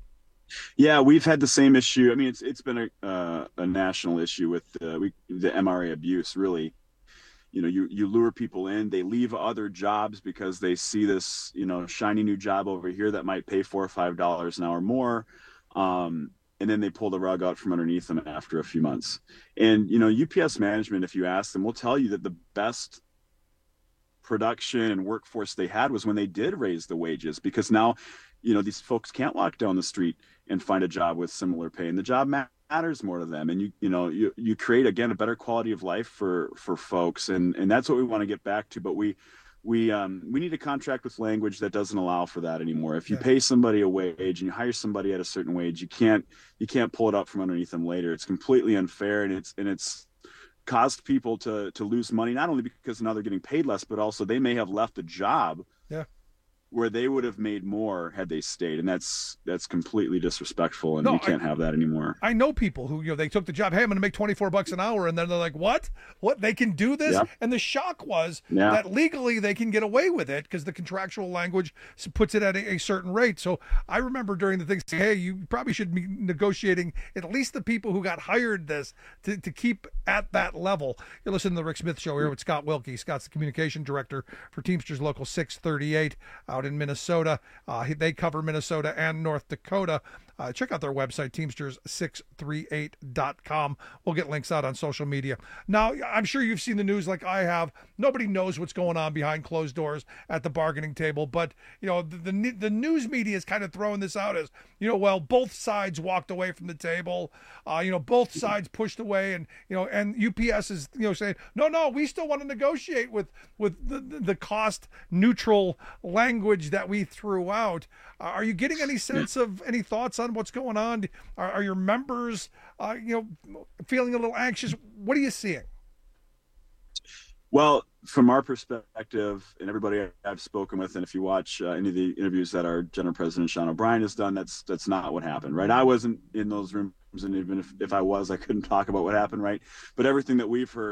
D: Yeah, we've had the same issue. I mean, it's it's been a uh, a national issue with uh, we, the M R A abuse, really. You know, you, you lure people in, they leave other jobs because they see this, you know, shiny new job over here that might pay four or five dollars an hour more. Um, and then they pull the rug out from underneath them after a few months. And, you know, U P S management, if you ask them, will tell you that the best production and workforce they had was when they did raise the wages, because now, you know, these folks can't walk down the street and find a job with similar pay, and the job matters more to them. And you, you know, you, you create, again, a better quality of life for, for folks. And, and that's what we want to get back to. But we, we, um, we need a contract with language that doesn't allow for that anymore. If you yeah. pay somebody a wage and you hire somebody at a certain wage, you can't, you can't pull it up from underneath them later. It's completely unfair. And it's, and it's caused people to, to lose money, not only because now they're getting paid less, but also they may have left a job
U: yeah.
D: where they would have made more had they stayed. And that's, that's completely disrespectful. And
U: no,
D: you can't
U: I,
D: have that anymore.
U: I know people who, you know, they took the job. Hey, I'm going to make twenty-four bucks an hour. And then they're like, what, what, they can do this.
D: Yeah.
U: And the shock was
D: yeah.
U: that legally they can get away with it because the contractual language puts it at a, a certain rate. So I remember during the thing saying, hey, you probably should be negotiating at least the people who got hired this to, to keep at that level. You're listening to the Rick Smith Show here with Scott Wilkie. Scott's the communication director for Teamsters Local six thirty-eight out in Minnesota. Uh, they cover Minnesota and North Dakota. Uh, check out their website, teamsters six thirty-eight dot com. We'll get links out on social media. Now, I'm sure you've seen the news like I have. Nobody knows what's going on behind closed doors at the bargaining table. But, you know, the, the, the news media is kind of throwing this out as, you know, well, both sides walked away from the table. Uh, you know, both sides pushed away. And, you know, and U P S is, you know, saying, no, no, we still want to negotiate with, with the, the cost neutral language that we threw out. Uh, are you getting any sense of any thoughts on what's going on? Are, are your members, uh, you know, feeling a little anxious? What are you seeing?
D: Well, from our perspective, and everybody I've spoken with, and if you watch uh, any of the interviews that our General President Sean O'Brien has done, that's that's not what happened, right? I wasn't in those rooms, and even if, if I was, I couldn't talk about what happened, right? But everything that we've heard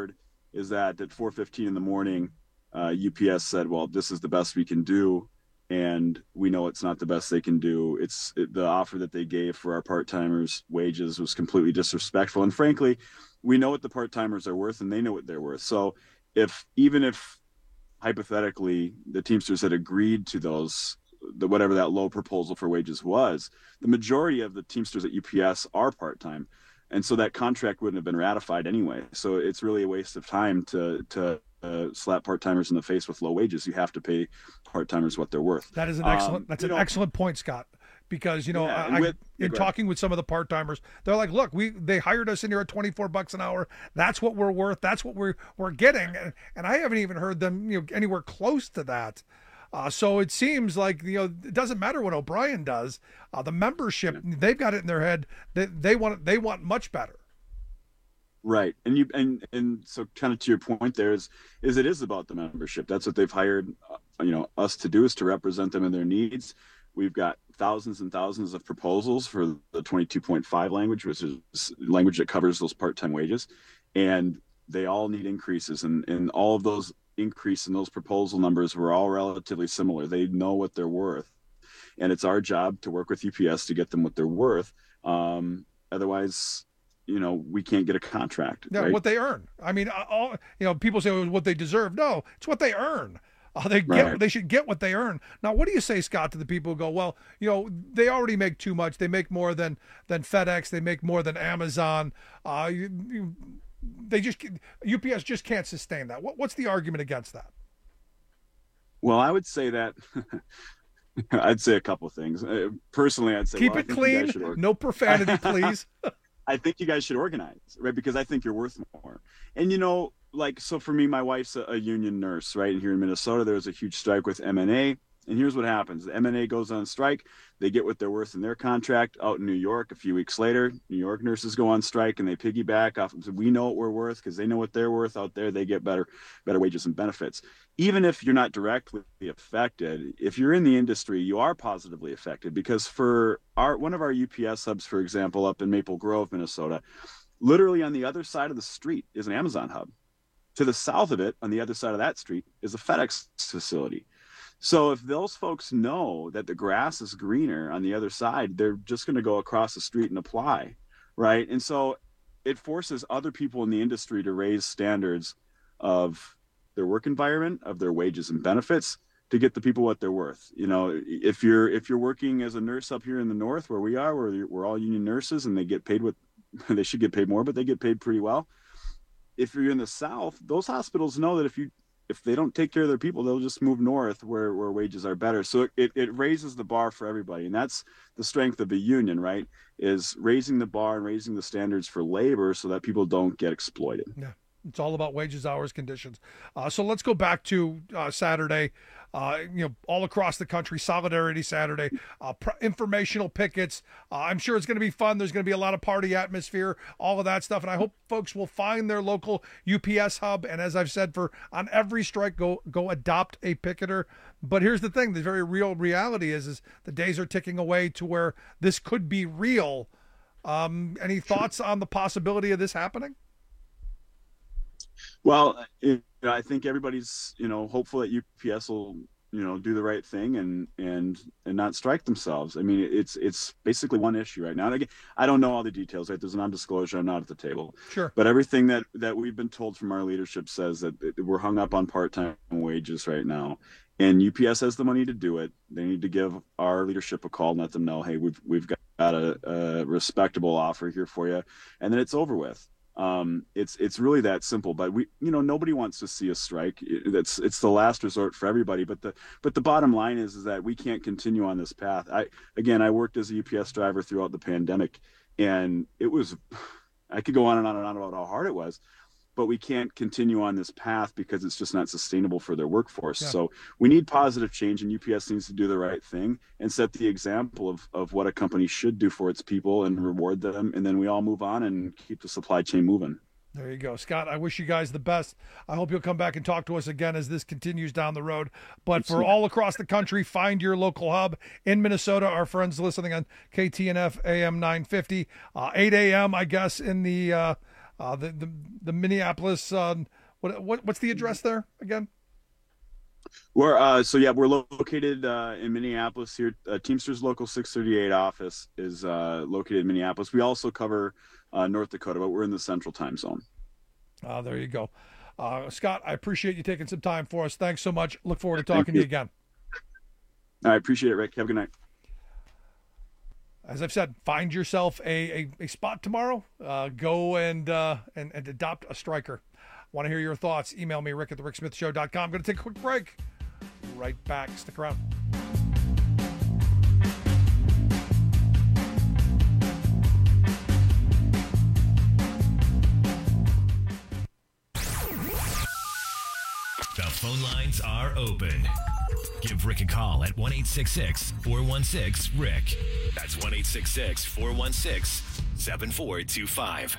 D: is that at four fifteen in the morning, uh, U P S said, well, this is the best we can do. And we know it's not the best they can do. It's it, the offer that they gave for our part-timers' wages was completely disrespectful. And frankly, we know what the part-timers are worth and they know what they're worth. So if, even if hypothetically the Teamsters had agreed to those, the, whatever that low proposal for wages was, the majority of the Teamsters at U P S are part-time. And so that contract wouldn't have been ratified anyway. So it's really a waste of time to, to, Uh, slap part-timers in the face with low wages. You have to pay part-timers what they're worth.
U: That is an excellent.
D: Um,
U: that's an
D: know,
U: excellent point, Scott. Because you know,
D: yeah,
U: I,
D: with,
U: I, in talking with some of the part-timers, they're like, "Look, we they hired us in here at twenty-four bucks an hour. That's what we're worth. That's what we're we're getting." And, and I haven't even heard them, you know, anywhere close to that. Uh, so it seems like, you know, it doesn't matter what O'Brien does. Uh, the membership, yeah. they've got it in their head that they want they want much better.
D: Right. And you and and so kind of to your point there is is it is about the membership. That's what they've hired uh, you know us to do, is to represent them in their needs. We've got thousands and thousands of proposals for the twenty-two point five language, which is language that covers those part-time wages, and they all need increases, and and all of those increase in those proposal numbers were all relatively similar. They know what they're worth, and it's our job to work with U P S to get them what they're worth. Um, otherwise, you know, we can't get a contract.
U: Yeah,
D: right?
U: What they earn. I mean, all, you know, people say well, what they deserve. No, it's what they earn. Uh, they get.
D: Right.
U: They should get what they earn. Now, what do you say, Scott, to the people who go, well, you know, they already make too much. They make more than than FedEx. They make more than Amazon. Uh, you, you, they just U P S just can't sustain that. What, what's the argument against that?
D: Well, I would say that. I'd say a couple of things. Uh, personally, I'd say
U: keep
D: well,
U: it clean. No profanity, please.
D: I think you guys should organize, right? Because I think you're worth more. And, you know, like, so for me, my wife's a, a union nurse, right? And here in Minnesota, there was a huge strike with M N A. And here's what happens. The M N A goes on strike. They get what they're worth in their contract. Out in New York, a few weeks later, New York nurses go on strike and they piggyback off. So we know what we're worth because they know what they're worth out there. They get better, better wages and benefits. Even if you're not directly affected, if you're in the industry, you are positively affected, because for our one of our U P S hubs, for example, up in Maple Grove, Minnesota, literally on the other side of the street is an Amazon hub. To the south of it, on the other side of that street, is a FedEx facility. So if those folks know that the grass is greener on the other side, they're just going to go across the street and apply, right? And so it forces other people in the industry to raise standards of their work environment, of their wages and benefits, to get the people what they're worth. You know, if you're if you're working as a nurse up here in the north where we are, where we're all union nurses and they get paid what they should get paid more, but they get paid pretty well. If you're in the south, those hospitals know that if you if they don't take care of their people, they'll just move north where, where wages are better. So it, it raises the bar for everybody. And that's the strength of the union, right? Is raising the bar and raising the standards for labor so that people don't get exploited.
U: Yeah. It's all about wages, hours, conditions. Uh, so let's go back to uh, Saturday. Uh, you know, all across the country, Solidarity Saturday, uh, pr- informational pickets. Uh, I'm sure it's going to be fun. There's going to be a lot of party atmosphere, all of that stuff. And I hope folks will find their local U P S hub. And as I've said, for on every strike, go go adopt a picketer. But here's the thing: the very real reality is, is the days are ticking away to where this could be real. Um, any thoughts on the possibility of this happening?
D: Well, you know, I think everybody's, you know, hopeful that U P S will, you know, do the right thing and and and not strike themselves. I mean, it's it's basically one issue right now. And again, I don't know all the details, right? There's a non-disclosure. I'm not at the table.
U: Sure.
D: But everything that that we've been told from our leadership says that we're hung up on part-time wages right now. And U P S has the money to do it. They need to give our leadership a call and let them know, hey, we've we've got a, a respectable offer here for you, and then it's over with. Um, it's it's really that simple. But we, you know, nobody wants to see a strike. It's it's the last resort for everybody. But the but the bottom line is is that we can't continue on this path. I again, I worked as a U P S driver throughout the pandemic, and it was, I could go on and on and on about how hard it was. But we can't continue on this path because it's just not sustainable for their workforce. Yeah. So we need positive change, and U P S needs to do the right thing and set the example of, of what a company should do for its people and reward them. And then we all move on and keep the supply chain moving.
U: There you go, Scott. I wish you guys the best. I hope you'll come back and talk to us again as this continues down the road. But for all across the country, find your local hub. In Minnesota, our friends listening on K T N F A M nine fifty, uh, eight a.m., I guess, in the uh, – Uh, the, the the Minneapolis, uh, What, what what's the address there again?
D: We're uh, so yeah, we're located uh, in Minneapolis here. Uh, Teamsters Local six thirty-eight office is uh, located in Minneapolis. We also cover uh, North Dakota, but we're in the Central Time Zone.
U: Uh, there you go. Uh, Scott, I appreciate you taking some time for us. Thanks so much. Look forward to talking to you again.
D: I appreciate it, Rick. Have a good night.
U: As I've said, find yourself a, a, a spot tomorrow. Uh, go and, uh, and and adopt a striker. Want to hear your thoughts? Email me, rick at the rick smith show dot com. I'm going to take a quick break. Right back. Stick around.
A: The phone lines are open. Give Rick a call at one eight six six, four one six, R I C K. That's one eight six six, four one six, seven four two five.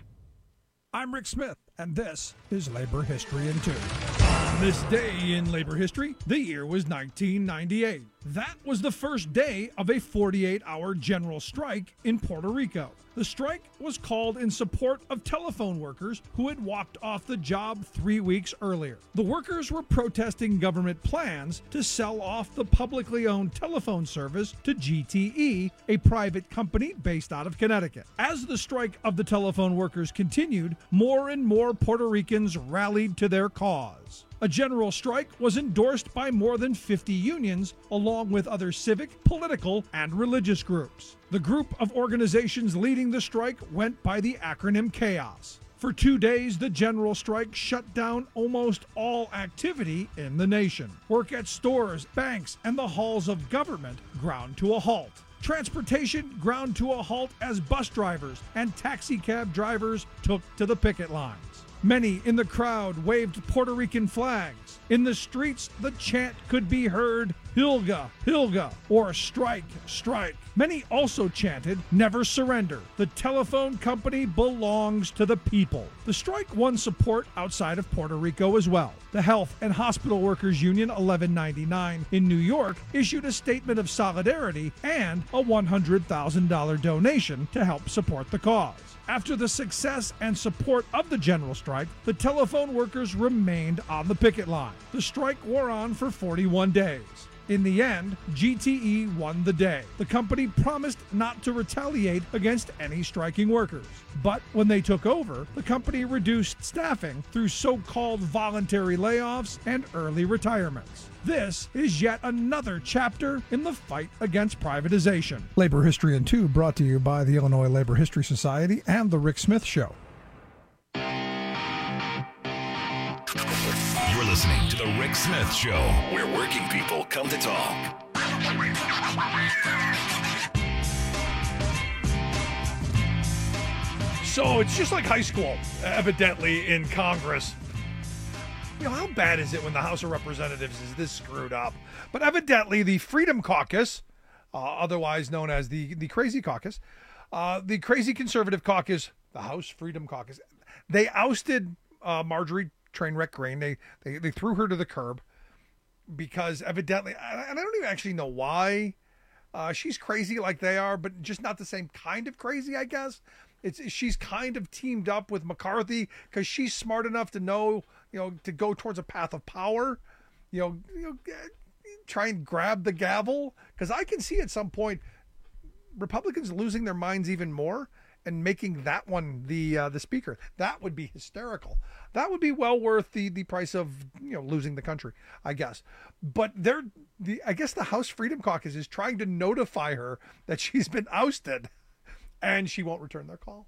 U: I'm Rick Smith, and this is Labor History in Two. On this day in labor history, the year was nineteen ninety-eight. That was the first day of a forty-eight hour general strike in Puerto Rico. The strike was called in support of telephone workers who had walked off the job three weeks earlier. The workers were protesting government plans to sell off the publicly owned telephone service to G T E, a private company based out of Connecticut. As the strike of the telephone workers continued, more and more Puerto Ricans rallied to their cause. A general strike was endorsed by more than fifty unions, along with other civic, political, and religious groups. The group of organizations leading the strike went by the acronym CHAOS. For two days, the general strike shut down almost all activity in the nation. Work at stores, banks, and the halls of government ground to a halt. Transportation ground to a halt as bus drivers and taxi cab drivers took to the picket lines. Many in the crowd waved Puerto Rican flags. In the streets, the chant could be heard, Hilga, Hilga, or strike, strike. Many also chanted, never surrender. The telephone company belongs to the people. The strike won support outside of Puerto Rico as well. The Health and Hospital Workers Union eleven ninety-nine in New York issued a statement of solidarity and a one hundred thousand dollars donation to help support the cause. After the success and support of the general strike, the telephone workers remained on the picket line. The strike wore on for forty-one days. In the end, G T E won the day. The company promised not to retaliate against any striking workers. But when they took over, the company reduced staffing through so-called voluntary layoffs and early retirements. This is yet another chapter in the fight against privatization. Labor History in Two brought to you by the Illinois Labor History Society and The Rick Smith Show.
A: You're listening to The Rick Smith Show, where working people come to talk.
U: So it's just like high school, evidently, in Congress. You know, how bad is it when the House of Representatives is this screwed up? But evidently, the Freedom Caucus, uh, otherwise known as the, the Crazy Caucus, uh, the Crazy Conservative Caucus, the House Freedom Caucus, they ousted uh, Marjorie Trainwreck Green. They, they they threw her to the curb because evidently, and I don't even actually know why. Uh, she's crazy like they are, but just not the same kind of crazy, I guess. It's she's kind of teamed up with McCarthy because she's smart enough to know, you know, to go towards a path of power, you know, you know try and grab the gavel. Because I can see at some point Republicans losing their minds even more and making that one the uh, the speaker. That would be hysterical. That would be well worth the the price of, you know, losing the country, I guess. But they're the I guess the House Freedom Caucus is trying to notify her that she's been ousted. And she won't return their call.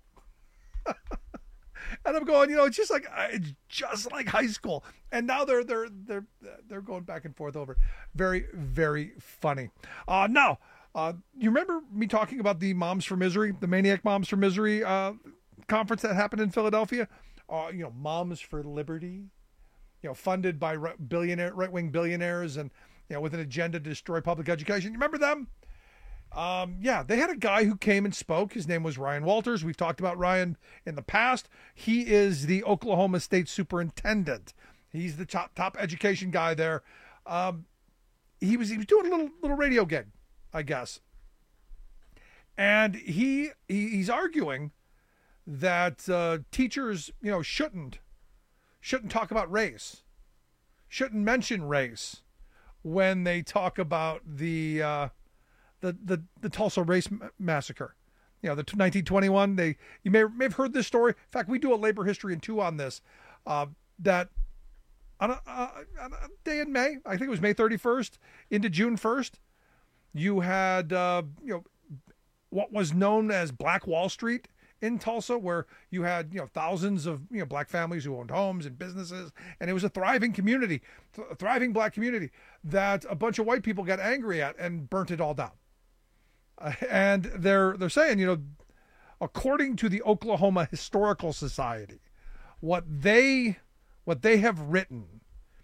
U: And I'm going, you know, it's just like it's just like high school. And now they're they're they're they're going back and forth over. Very very funny. Uh, now, uh, you remember me talking about the Moms for Misery, the Maniac Moms for Misery uh, conference that happened in Philadelphia? Uh, you know, Moms for Liberty. You know, funded by billionaire right wing billionaires, and you know, with an agenda to destroy public education. You remember them? Um, yeah, they had a guy who came and spoke. His name was Ryan Walters. We've talked about Ryan in the past. He is the Oklahoma State Superintendent. He's the top top education guy there. Um, he was he was doing a little little radio gig, I guess. And he, he he's arguing that uh, teachers, you know, shouldn't shouldn't talk about race, shouldn't mention race when they talk about the uh, the, the the Tulsa race massacre. You know, the nineteen twenty-one. They you may, may have heard this story. In fact, we do a labor history in two on this. Uh, that on a, uh, on a day in May, I think it was May thirty-first into June first, you had uh, you know what was known as Black Wall Street in Tulsa, where you had you know thousands of you know black families who owned homes and businesses, and it was a thriving community, a thriving black community that a bunch of white people got angry at and burnt it all down. Uh, and they're they're saying, you know, according to the Oklahoma Historical Society, what they what they have written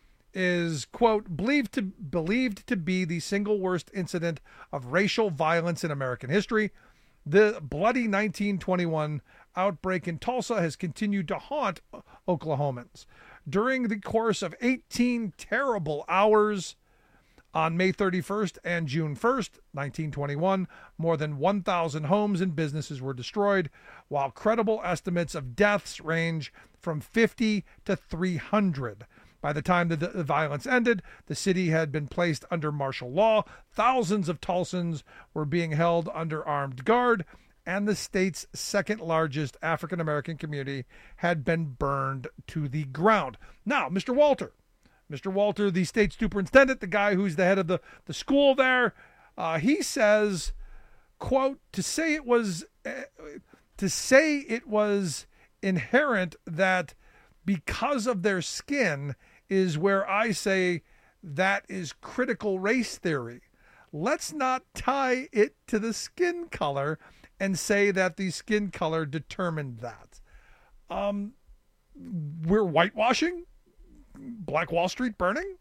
U: is, quote, believed to believed to be the single worst incident of racial violence in American history. The bloody nineteen twenty-one outbreak in Tulsa has continued to haunt Oklahomans. During the course of eighteen terrible hours on May thirty-first and June first, nineteen twenty-one, more than one thousand homes and businesses were destroyed, while credible estimates of deaths range from fifty to three hundred. By the time the, the violence ended, the city had been placed under martial law. Thousands of Tulsans were being held under armed guard, and the state's second largest African-American community had been burned to the ground. Now, Mister Walter, Mister Walter, the state superintendent, the guy who's the head of the, the school there, uh, he says, quote, to say it was, uh, to say it was inherent that because of their skin is where I say that is critical race theory. Let's not tie it to the skin color and say that the skin color determined that. Um, we're whitewashing Black Wall Street burning?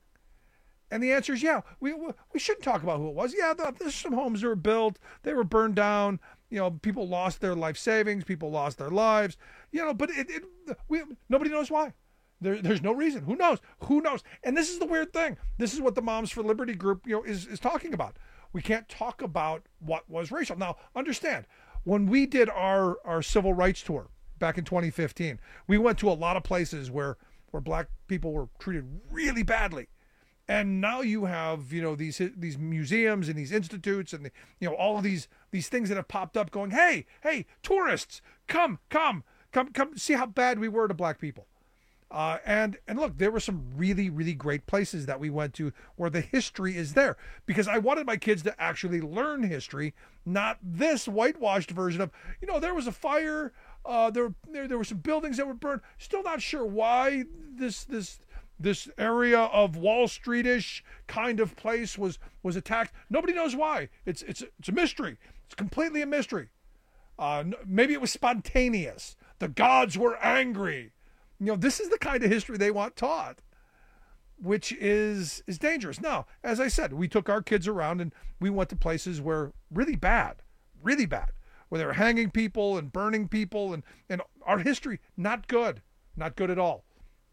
U: And the answer is, yeah, we we shouldn't talk about who it was. Yeah, there's some homes that were built, they were burned down. You know, people lost their life savings, people lost their lives. You know, but it, it we nobody knows why. There, there's no reason. Who knows? Who knows? And this is the weird thing. This is what the Moms for Liberty group, you know, is is talking about. We can't talk about what was racial. Now, understand, when we did our our civil rights tour back in twenty fifteen, we went to a lot of places where where black people were treated really badly. And now you have, you know, these these museums and these institutes and, the, you know, all of these these things that have popped up going, hey, hey, tourists, come, come, come, come see how bad we were to black people. Uh, and, and look, there were some really, really great places that we went to where the history is there, because I wanted my kids to actually learn history, not this whitewashed version of, you know, there was a fire, uh, there, there, there were some buildings that were burned. Still not sure why this, this, this area of Wall Street-ish kind of place was, was attacked. Nobody knows why. It's, it's, it's a mystery. It's completely a mystery. Uh, maybe it was spontaneous. The gods were angry. You know, this is the kind of history they want taught, which is is dangerous. Now, as I said, we took our kids around and we went to places where really bad, really bad, where they were hanging people and burning people, and, and our history, not good, not good at all.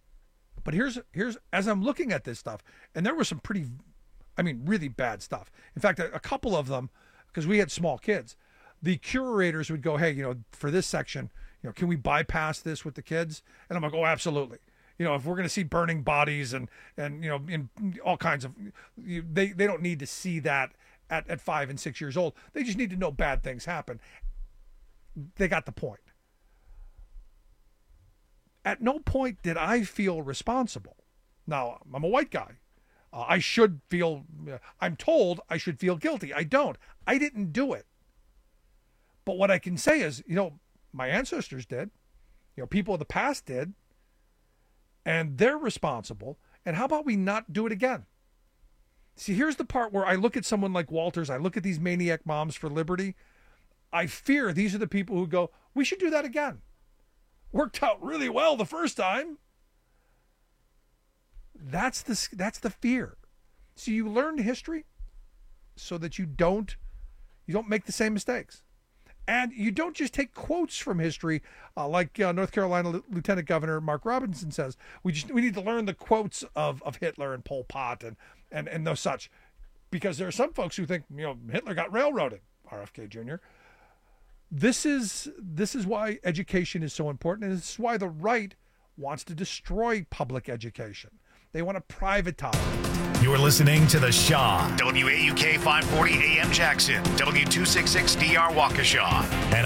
U: But here's, here's as I'm looking at this stuff, and there was some pretty, I mean, really bad stuff. In fact, a, a couple of them, because we had small kids, the curators would go, hey, you know, for this section, you know, can we bypass this with the kids? And I'm like, oh, absolutely. You know, if we're going to see burning bodies and, and, you know, in all kinds of, you, they, they don't need to see that at, at five and six years old. They just need to know bad things happen. They got the point. At no point did I feel responsible. Now, I'm a white guy. Uh, I should feel, I'm told I should feel guilty. I don't. I didn't do it. But what I can say is, you know, my ancestors did, you know, people of the past did, and they're responsible. And how about we not do it again? See, here's the part where I look at someone like Walters, I look at these maniac Moms for Liberty. I fear these are the people who go, we should do that again. Worked out really well the first time. That's the, that's the fear. So you learn history so that you don't, you don't make the same mistakes. And you don't just take quotes from history, uh, like uh, North Carolina L- Lieutenant Governor Mark Robinson says. We just we need to learn the quotes of, of Hitler and Pol Pot and and and those such, because there are some folks who think, you know, Hitler got railroaded. R F K Junior This is this is why education is so important, and this is why the right wants to destroy public education. They want to privatize it.
A: You're listening to The Shaw, W A U K five forty A M Jackson, W two sixty-six D R Waukesha, and